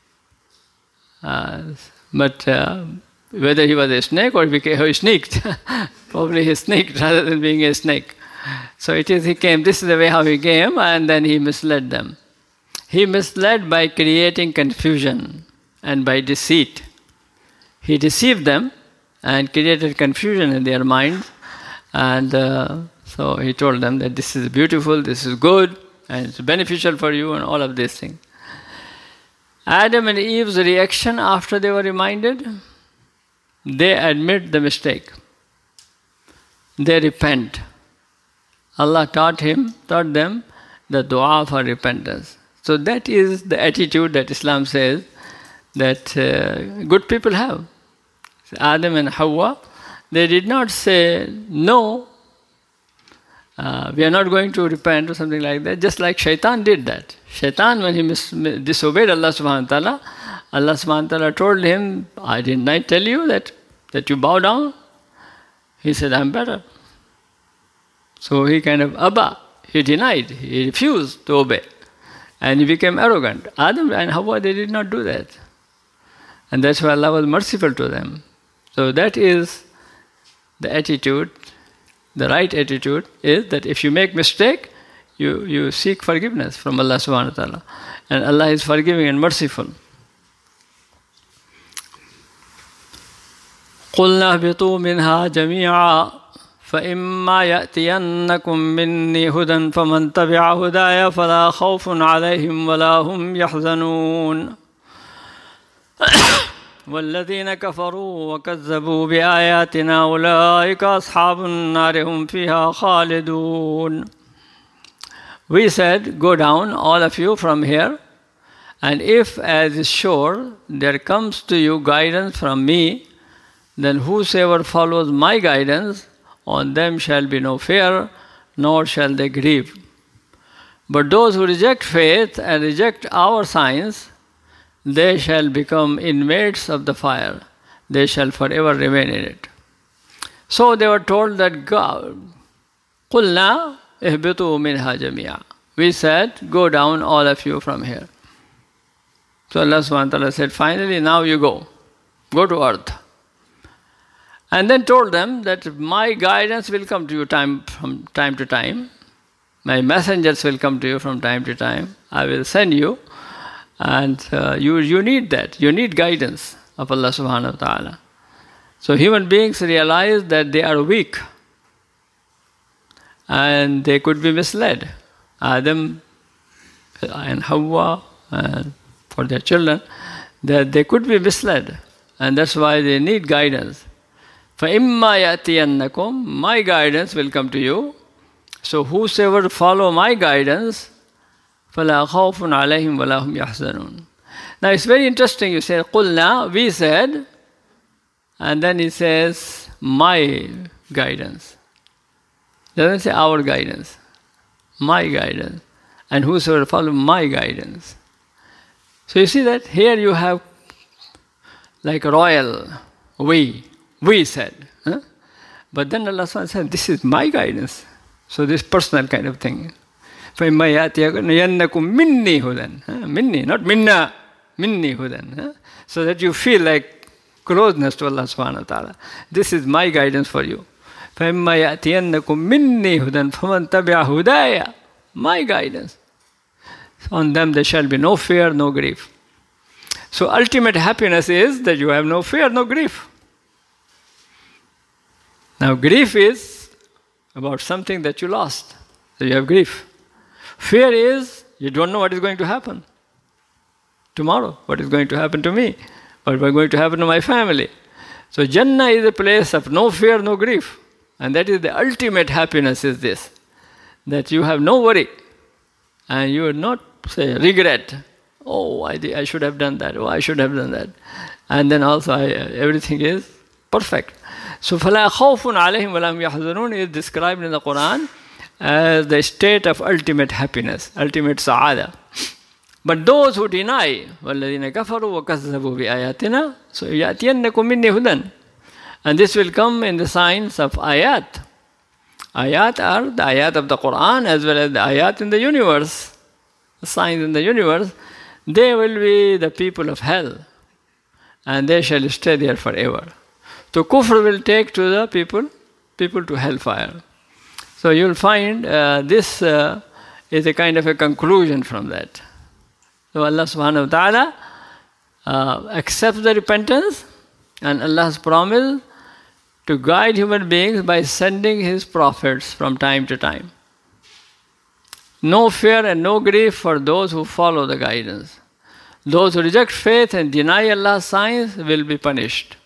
Uh, but uh, whether he was a snake or he, became, he sneaked, probably he sneaked rather than being a snake. So it is he came, this is the way how he came, and then he misled them. He misled by creating confusion and by deceit. He deceived them and created confusion in their minds. And uh, so he told them that this is beautiful, this is good, and it's beneficial for you, and all of these things. Adam and Eve's reaction after they were reminded, they admit the mistake. They repent. Allah taught him, taught them the dua for repentance. So that is the attitude that Islam says that uh, good people have. Adam and Hawa, they did not say, no, uh, we are not going to repent or something like that, just like Shaitan did that. Shaitan, when he mis- disobeyed Allah subhanahu wa ta'ala, Allah subhanahu wa ta'ala told him, I didn't I tell you that, that you bow down? He said, I'm better. So he kind of, Abba, he denied, he refused to obey. And he became arrogant. Adam and Hawa, they did not do that. And that's why Allah was merciful to them. So that is the attitude, the right attitude is that if you make mistake, you, you seek forgiveness from Allah subhanahu wa ta'ala. And Allah is forgiving and merciful. قُلْنَا اهْبِطُوا مِنْهَا جَمِيعًا فَإِمَّا يَأْتِيَنَّكُم مِّنِّي هُدًى فَمَن تَبِعَ هُدَايَ فَلَا خَوْفٌ عَلَيْهِمْ وَلَا هُمْ يَحْزَنُونَ وَالَّذِينَ كَفَرُوا وَكَذَّبُوا بِآيَاتِنَا أُولَٰئِكَ أَصْحَابُ النَّارِ هُمْ فِيهَا خَالِدُونَ. We said, go down, all of you, from here, and if, as is sure, there comes to you guidance from me, then whosoever follows my guidance, on them shall be no fear, nor shall they grieve. But those who reject faith and reject our signs, they shall become inmates of the fire. They shall forever remain in it. So they were told that God, قُلْنَا اهْبِطُوا مِنْهَا جَمِيعًا. We said, go down, all of you, from here. So Allah subhanahu wa ta'ala said, finally, now you go. Go to earth. And then told them that my guidance will come to you time from time to time. My messengers will come to you from time to time. I will send you. And uh, you, you need that. You need guidance of Allah subhanahu wa ta'ala. So human beings realize that they are weak. And they could be misled. Adam and Hawa, and for their children, that they could be misled. And that's why they need guidance. فَإِمَّا يَأْتِيَنَّكُمْ, my guidance will come to you. So whosoever follow my guidance, فَلَا خَوْفٌ عَلَيْهِمْ وَلَا هُمْ يَحْزَنُونَ. Now it's very interesting, you say, قُلْنَا, we said, and then he says, my guidance. Doesn't say our guidance, my guidance. And whosoever follow my guidance. So you see that here you have like royal, we. We said. Huh? But then Allah said, this is my guidance. So this personal kind of thing. فَإِمَّا يَأْتِيَنَّكُم مِّنِّي هُدًى. Minni, not minna. Minni hudan. So that you feel like closeness to Allah subhanahu wa ta'ala. This is my guidance for you. فَإِمَّا يَأْتِيَنَّكُم مِّنِّي هُدًى فَمَن تَبِعَ هُدَايَ. My guidance. On them there shall be no fear, no grief. So ultimate happiness is that you have no fear, no grief. Now grief is about something that you lost. So you have grief. Fear is You don't know what is going to happen tomorrow, what is going to happen to me, what is going to happen to my family. So Jannah is a place of no fear, no grief. And that is the ultimate happiness is this, that you have no worry. And you will not say regret, oh, I, did, I should have done that, oh, I should have done that. And then also I, everything is perfect. So فَلَا خَوْفٌ عَلَيْهِمْ وَلَا هُمْ يَحْزَنُونَ is described in the Quran as the state of ultimate happiness, ultimate sa'ada. But those who deny, وَالَّذِينَ كَفَرُوا وَكَذَّبُوا بِآيَاتِنَا, so يَأْتِيَنَّكُم مِّنِّي هُدًى. And this will come in the signs of ayat. Ayat are the ayat of the Quran as well as the ayat in the universe, the signs in the universe. They will be the people of hell, and they shall stay there forever. So kufr will take to the people, people to hellfire. So you will find uh, this uh, is a kind of a conclusion from that. So Allah subhanahu wa ta'ala uh, accepts the repentance, and Allah has promised to guide human beings by sending His prophets from time to time. No fear and no grief for those who follow the guidance. Those who reject faith and deny Allah's signs will be punished.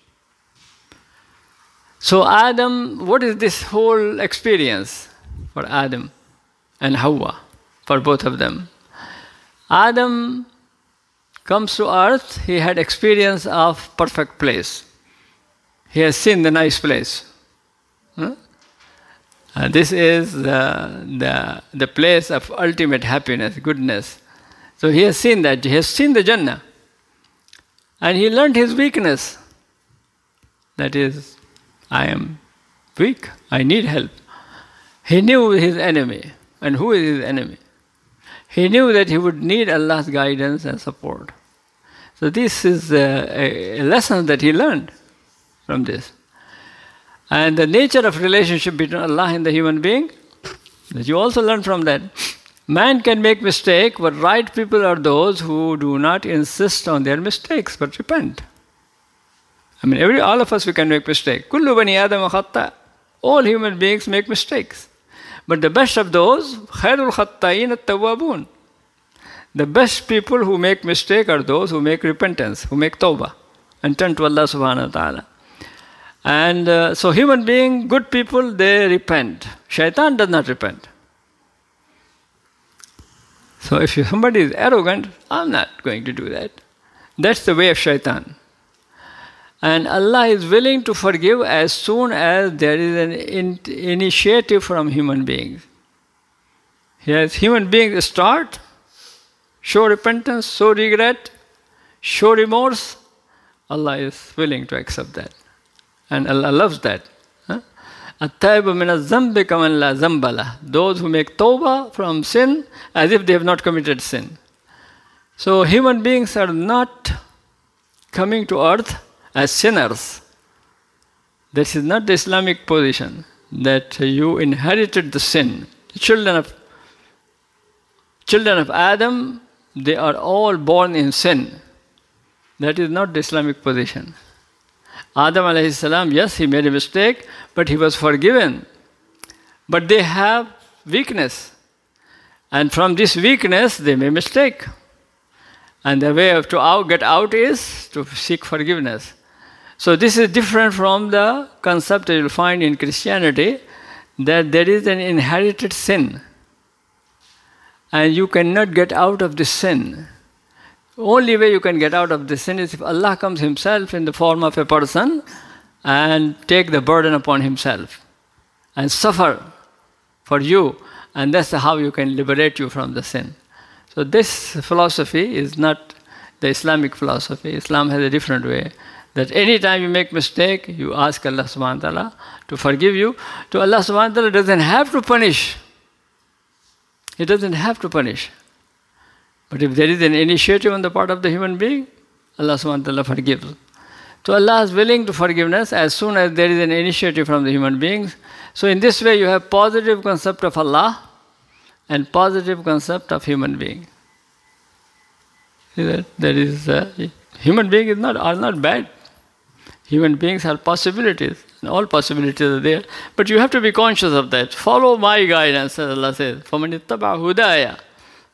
So Adam, what is this whole experience for Adam and Hawa, for both of them? Adam comes to earth, he had experience of perfect place. He has seen the nice place. Huh? Uh, this is the, the, the place of ultimate happiness, goodness. So he has seen that. He has seen the Jannah. And he learned his weakness. That is, I am weak. I need help. He knew his enemy. And who is his enemy? He knew that he would need Allah's guidance and support. So this is a, a lesson that he learned from this. And the nature of relationship between Allah and the human being, that you also learn from that. Man can make mistake, but right people are those who do not insist on their mistakes, but repent. I mean, every all of us, we can make mistake. Kullu bani Adam khata. All human beings make mistakes. But the best of those, khairul khatta'in at-tawwabun. The best people who make mistake are those who make repentance, who make tawbah, and turn to Allah subhanahu wa ta'ala. And uh, so human being, good people, they repent. Shaitan does not repent. So if somebody is arrogant, I'm not going to do that. That's the way of shaitan. And Allah is willing to forgive as soon as there is an in- initiative from human beings. Yes, human beings start, show repentance, show regret, show remorse. Allah is willing to accept that. And Allah loves that. At-taibu min az-zambi kaman la zambala. Those who make tawbah from sin as if they have not committed sin. So human beings are not coming to earth as sinners. This is not the Islamic position, that you inherited the sin. The children of children of Adam, they are all born in sin. That is not the Islamic position. Adam alayhi salam, yes, he made a mistake, but he was forgiven. But they have weakness. And from this weakness, they made mistake. And the way of to out, get out is to seek forgiveness. So this is different from the concept that you'll find in Christianity, that there is an inherited sin. And you cannot get out of this sin. Only way you can get out of this sin is if Allah comes Himself in the form of a person and take the burden upon Himself and suffer for you, and that's how you can liberate you from the sin. So this philosophy is not the Islamic philosophy. Islam has a different way, that any time you make mistake, you ask Allah subhanahu wa ta'ala to forgive you. To Allah subhanahu wa ta'ala doesn't have to punish. He doesn't have to punish. But if there is an initiative on the part of the human being, Allah subhanahu wa ta'ala forgives. So Allah is willing to forgiveness as soon as there is an initiative from the human beings. So in this way you have positive concept of Allah and positive concept of human being. See that? There is uh, human beings is not, are not bad. Human beings are possibilities. And all possibilities are there. But you have to be conscious of that. Follow my guidance, as Allah says. فَمَنِ اتَّبَعَ هُدَايَ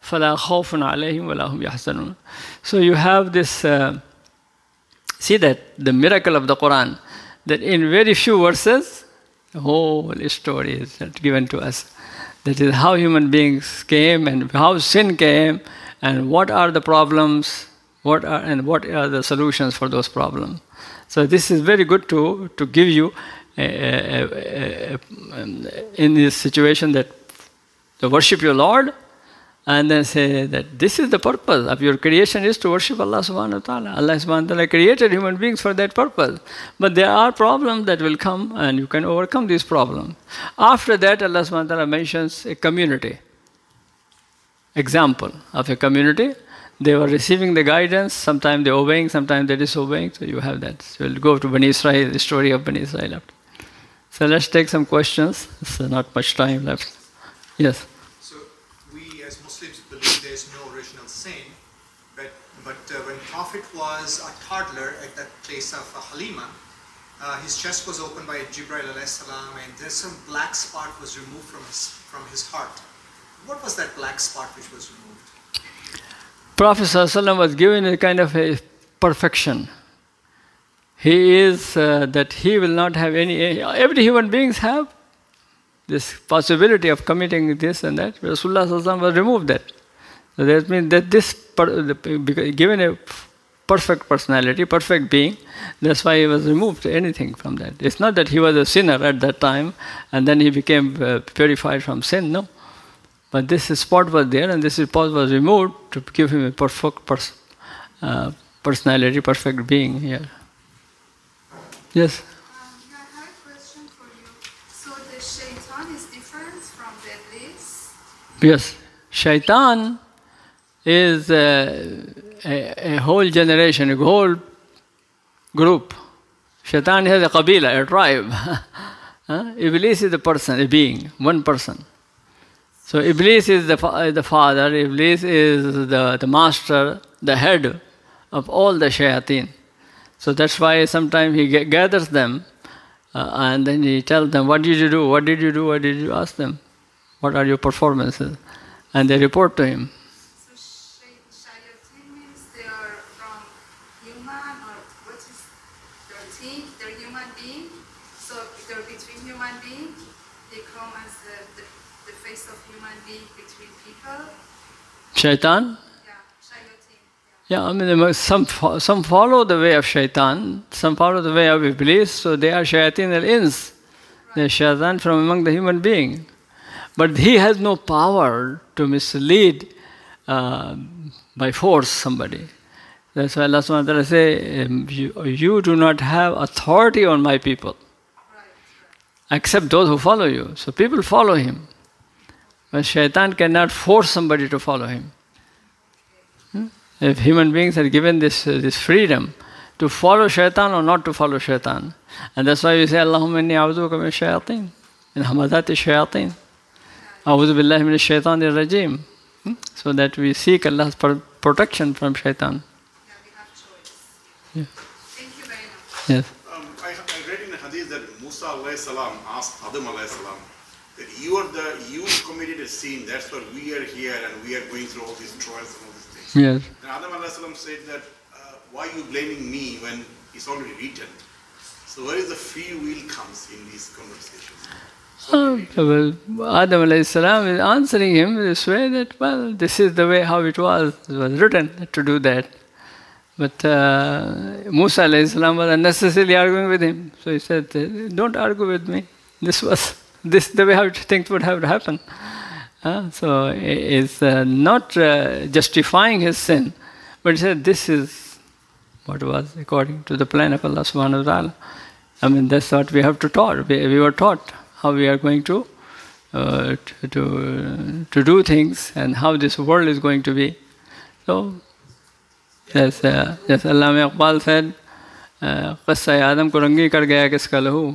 فَلَا خَوْفٌ عَلَيْهِمْ وَلَا هُمْ يَحْزَنُونَ. So you have this, uh, see that, the miracle of the Quran, that in very few verses, the whole story is given to us. That is how human beings came and how sin came and what are the problems, what are, and what are the solutions for those problems. So this is very good to, to give you a, a, a, a, in this situation that to worship your Lord and then say that this is the purpose of your creation is to worship Allah subhanahu wa ta'ala. Allah subhanahu wa ta'ala created human beings for that purpose. But there are problems that will come and you can overcome these problems. After that, Allah subhanahu wa ta'ala mentions a community. Example of a community. They were receiving the guidance, sometimes they're obeying, sometimes they're disobeying. So you have that. So we'll go to Bani Israel, the story of Bani Israel. So let's take some questions. There's not much time left. Yes. So we as Muslims believe there is no original sin, but but uh, when Prophet was a toddler at that place of uh, Halima, uh, his chest was opened by Jibreel alayhi salam, and there's some black spot was removed from his from his heart. What was that black spot which was removed? Prophet ﷺ was given a kind of a perfection. He is uh, that he will not have any. Every human beings have this possibility of committing this and that. Rasulullah ﷺ was removed that. So that means that this per, given a perfect personality, perfect being, that's why he was removed anything from that. It's not that he was a sinner at that time and then he became uh, purified from sin, no. But this spot was there and this spot was removed to give him a perfect pers uh, personality, perfect being here. Yes? Yes, Shaitan is a, a, a whole generation, a whole group. Shaitan has a qabila, a tribe. huh? Iblis is a person, a being, one person. So Iblis is the, fa the father, Iblis is the, the master, the head of all the shayateen. So that's why sometimes he gathers them uh, and then he tells them, what did you do, what did you do, what did you ask them? What are your performances? And they report to him. So shayateen means they are from human, or what is their team? They're human being. So if they're between human beings, they come as the, the, the face of human being between people. Shaitan? Yeah, shayateen. Yeah, I mean some some follow the way of Shaitan, some follow the way of Iblis. So they are shayateen al-ins. Right. They're shaitan from among the human being. But he has no power to mislead uh, by force somebody. That's why Allah subhanahu wa ta'ala says, you, you do not have authority on my people, except those who follow you. So people follow him. But Shaitan cannot force somebody to follow him. Hmm? If human beings are given this, uh, this freedom to follow Shaitan or not to follow Shaitan. And that's why we say, Allahumma inni a'udhuka min shayateen, min hamadati shayateen. A'udhu billahi minash shaitanir rajim. So that we seek Allah's protection from shaitan. Yeah, we have choice. Yeah. Thank you very much. Yes. Um, I, I read in the hadith that Musa alayhi salam asked Adam alayhi salam that you are the, you committed a sin, that's why we are here and we are going through all these trials and all these things. Yes. And Adam alayhi salam said that, uh, why are you blaming me when it's already written? So where is the free will comes in these conversations? Oh, well, Adam alayhi salam is answering him this way that, well, this is the way how it was. It was written to do that. But uh, Musa alayhi salam was unnecessarily arguing with him. So he said, don't argue with me. This was this the way how things would have to happen. Uh, so it's uh, not uh, justifying his sin, but he said, this is what was according to the plan of Allah subhanahu wa ta'ala. I mean, that's what we have to taught. We, we were taught how we are going to, uh, to, to, to do things and how this world is going to be. So, yes, uh, yes, Allama Iqbal said, "Qissa Adam ko rangi kar gaya kiska lahu."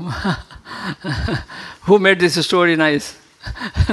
Who made this story nice? There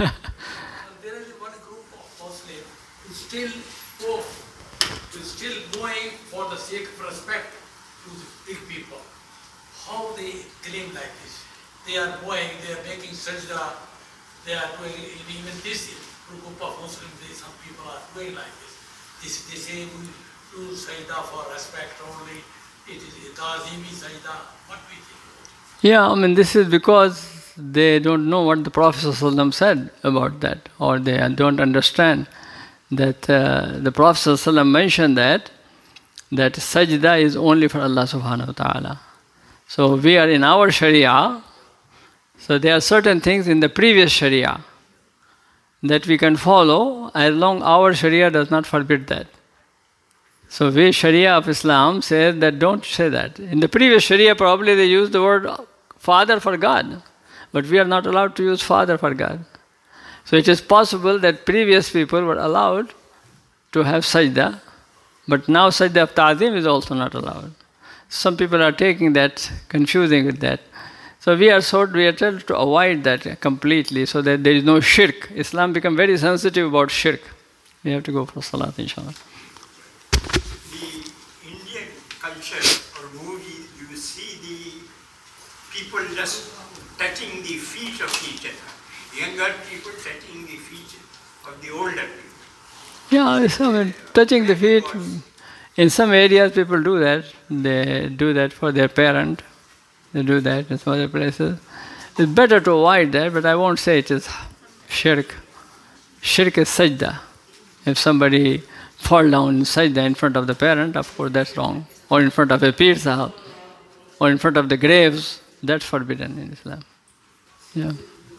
is one group of Muslims who still go, who is still going for the sake of respect to the big people. How they claim like this? They are going, they are making sajda, they are doing even this group of Muslims, some people doing like this. This they say we do sajda for respect only. It is ta'zimi sajda. What we think? Yeah, I mean, this is because they don't know what the Prophet ﷺ said about that, or they don't understand that uh, the Prophet ﷺ mentioned that that sajda is only for Allah subhanahu wa ta'ala. So we are in our Sharia, so there are certain things in the previous Sharia that we can follow as long our Sharia does not forbid that. So we Sharia of Islam says that don't say that. In the previous Sharia probably they used the word Father for God, but we are not allowed to use Father for God. So it is possible that previous people were allowed to have sajda, but now sajda of ta'zim is also not allowed. Some people are taking that, confusing with that. So we are sort we are told to avoid that completely so that there is no shirk. Islam become very sensitive about shirk. We have to go for salat, inshallah. The Indian culture or movies, you see the people just touching the feet of each other. Younger people touching the feet of the older people. Yeah, I mean, touching the feet. In some areas people do that. They do that for their parent. They do that in some other places. It's better to avoid that, but I won't say it is shirk. Shirk is sajda. If somebody fall down in sajda in front of the parent, of course that's wrong. Or in front of a Pir Sahib. Or in front of the graves, that's forbidden in Islam. Yeah.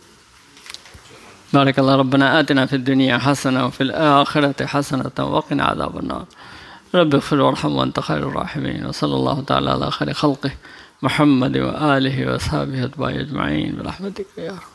بارك الله ربنا آتنا في الدنيا حسنة وفي الآخرة حسنة وقنا عذاب النار رب اغفر وارحم وأنت خير الراحمين وصلى الله تعالى على خير خلقه محمد وآله وأصحابه أتباعه أجمعين برحمتك يا رب.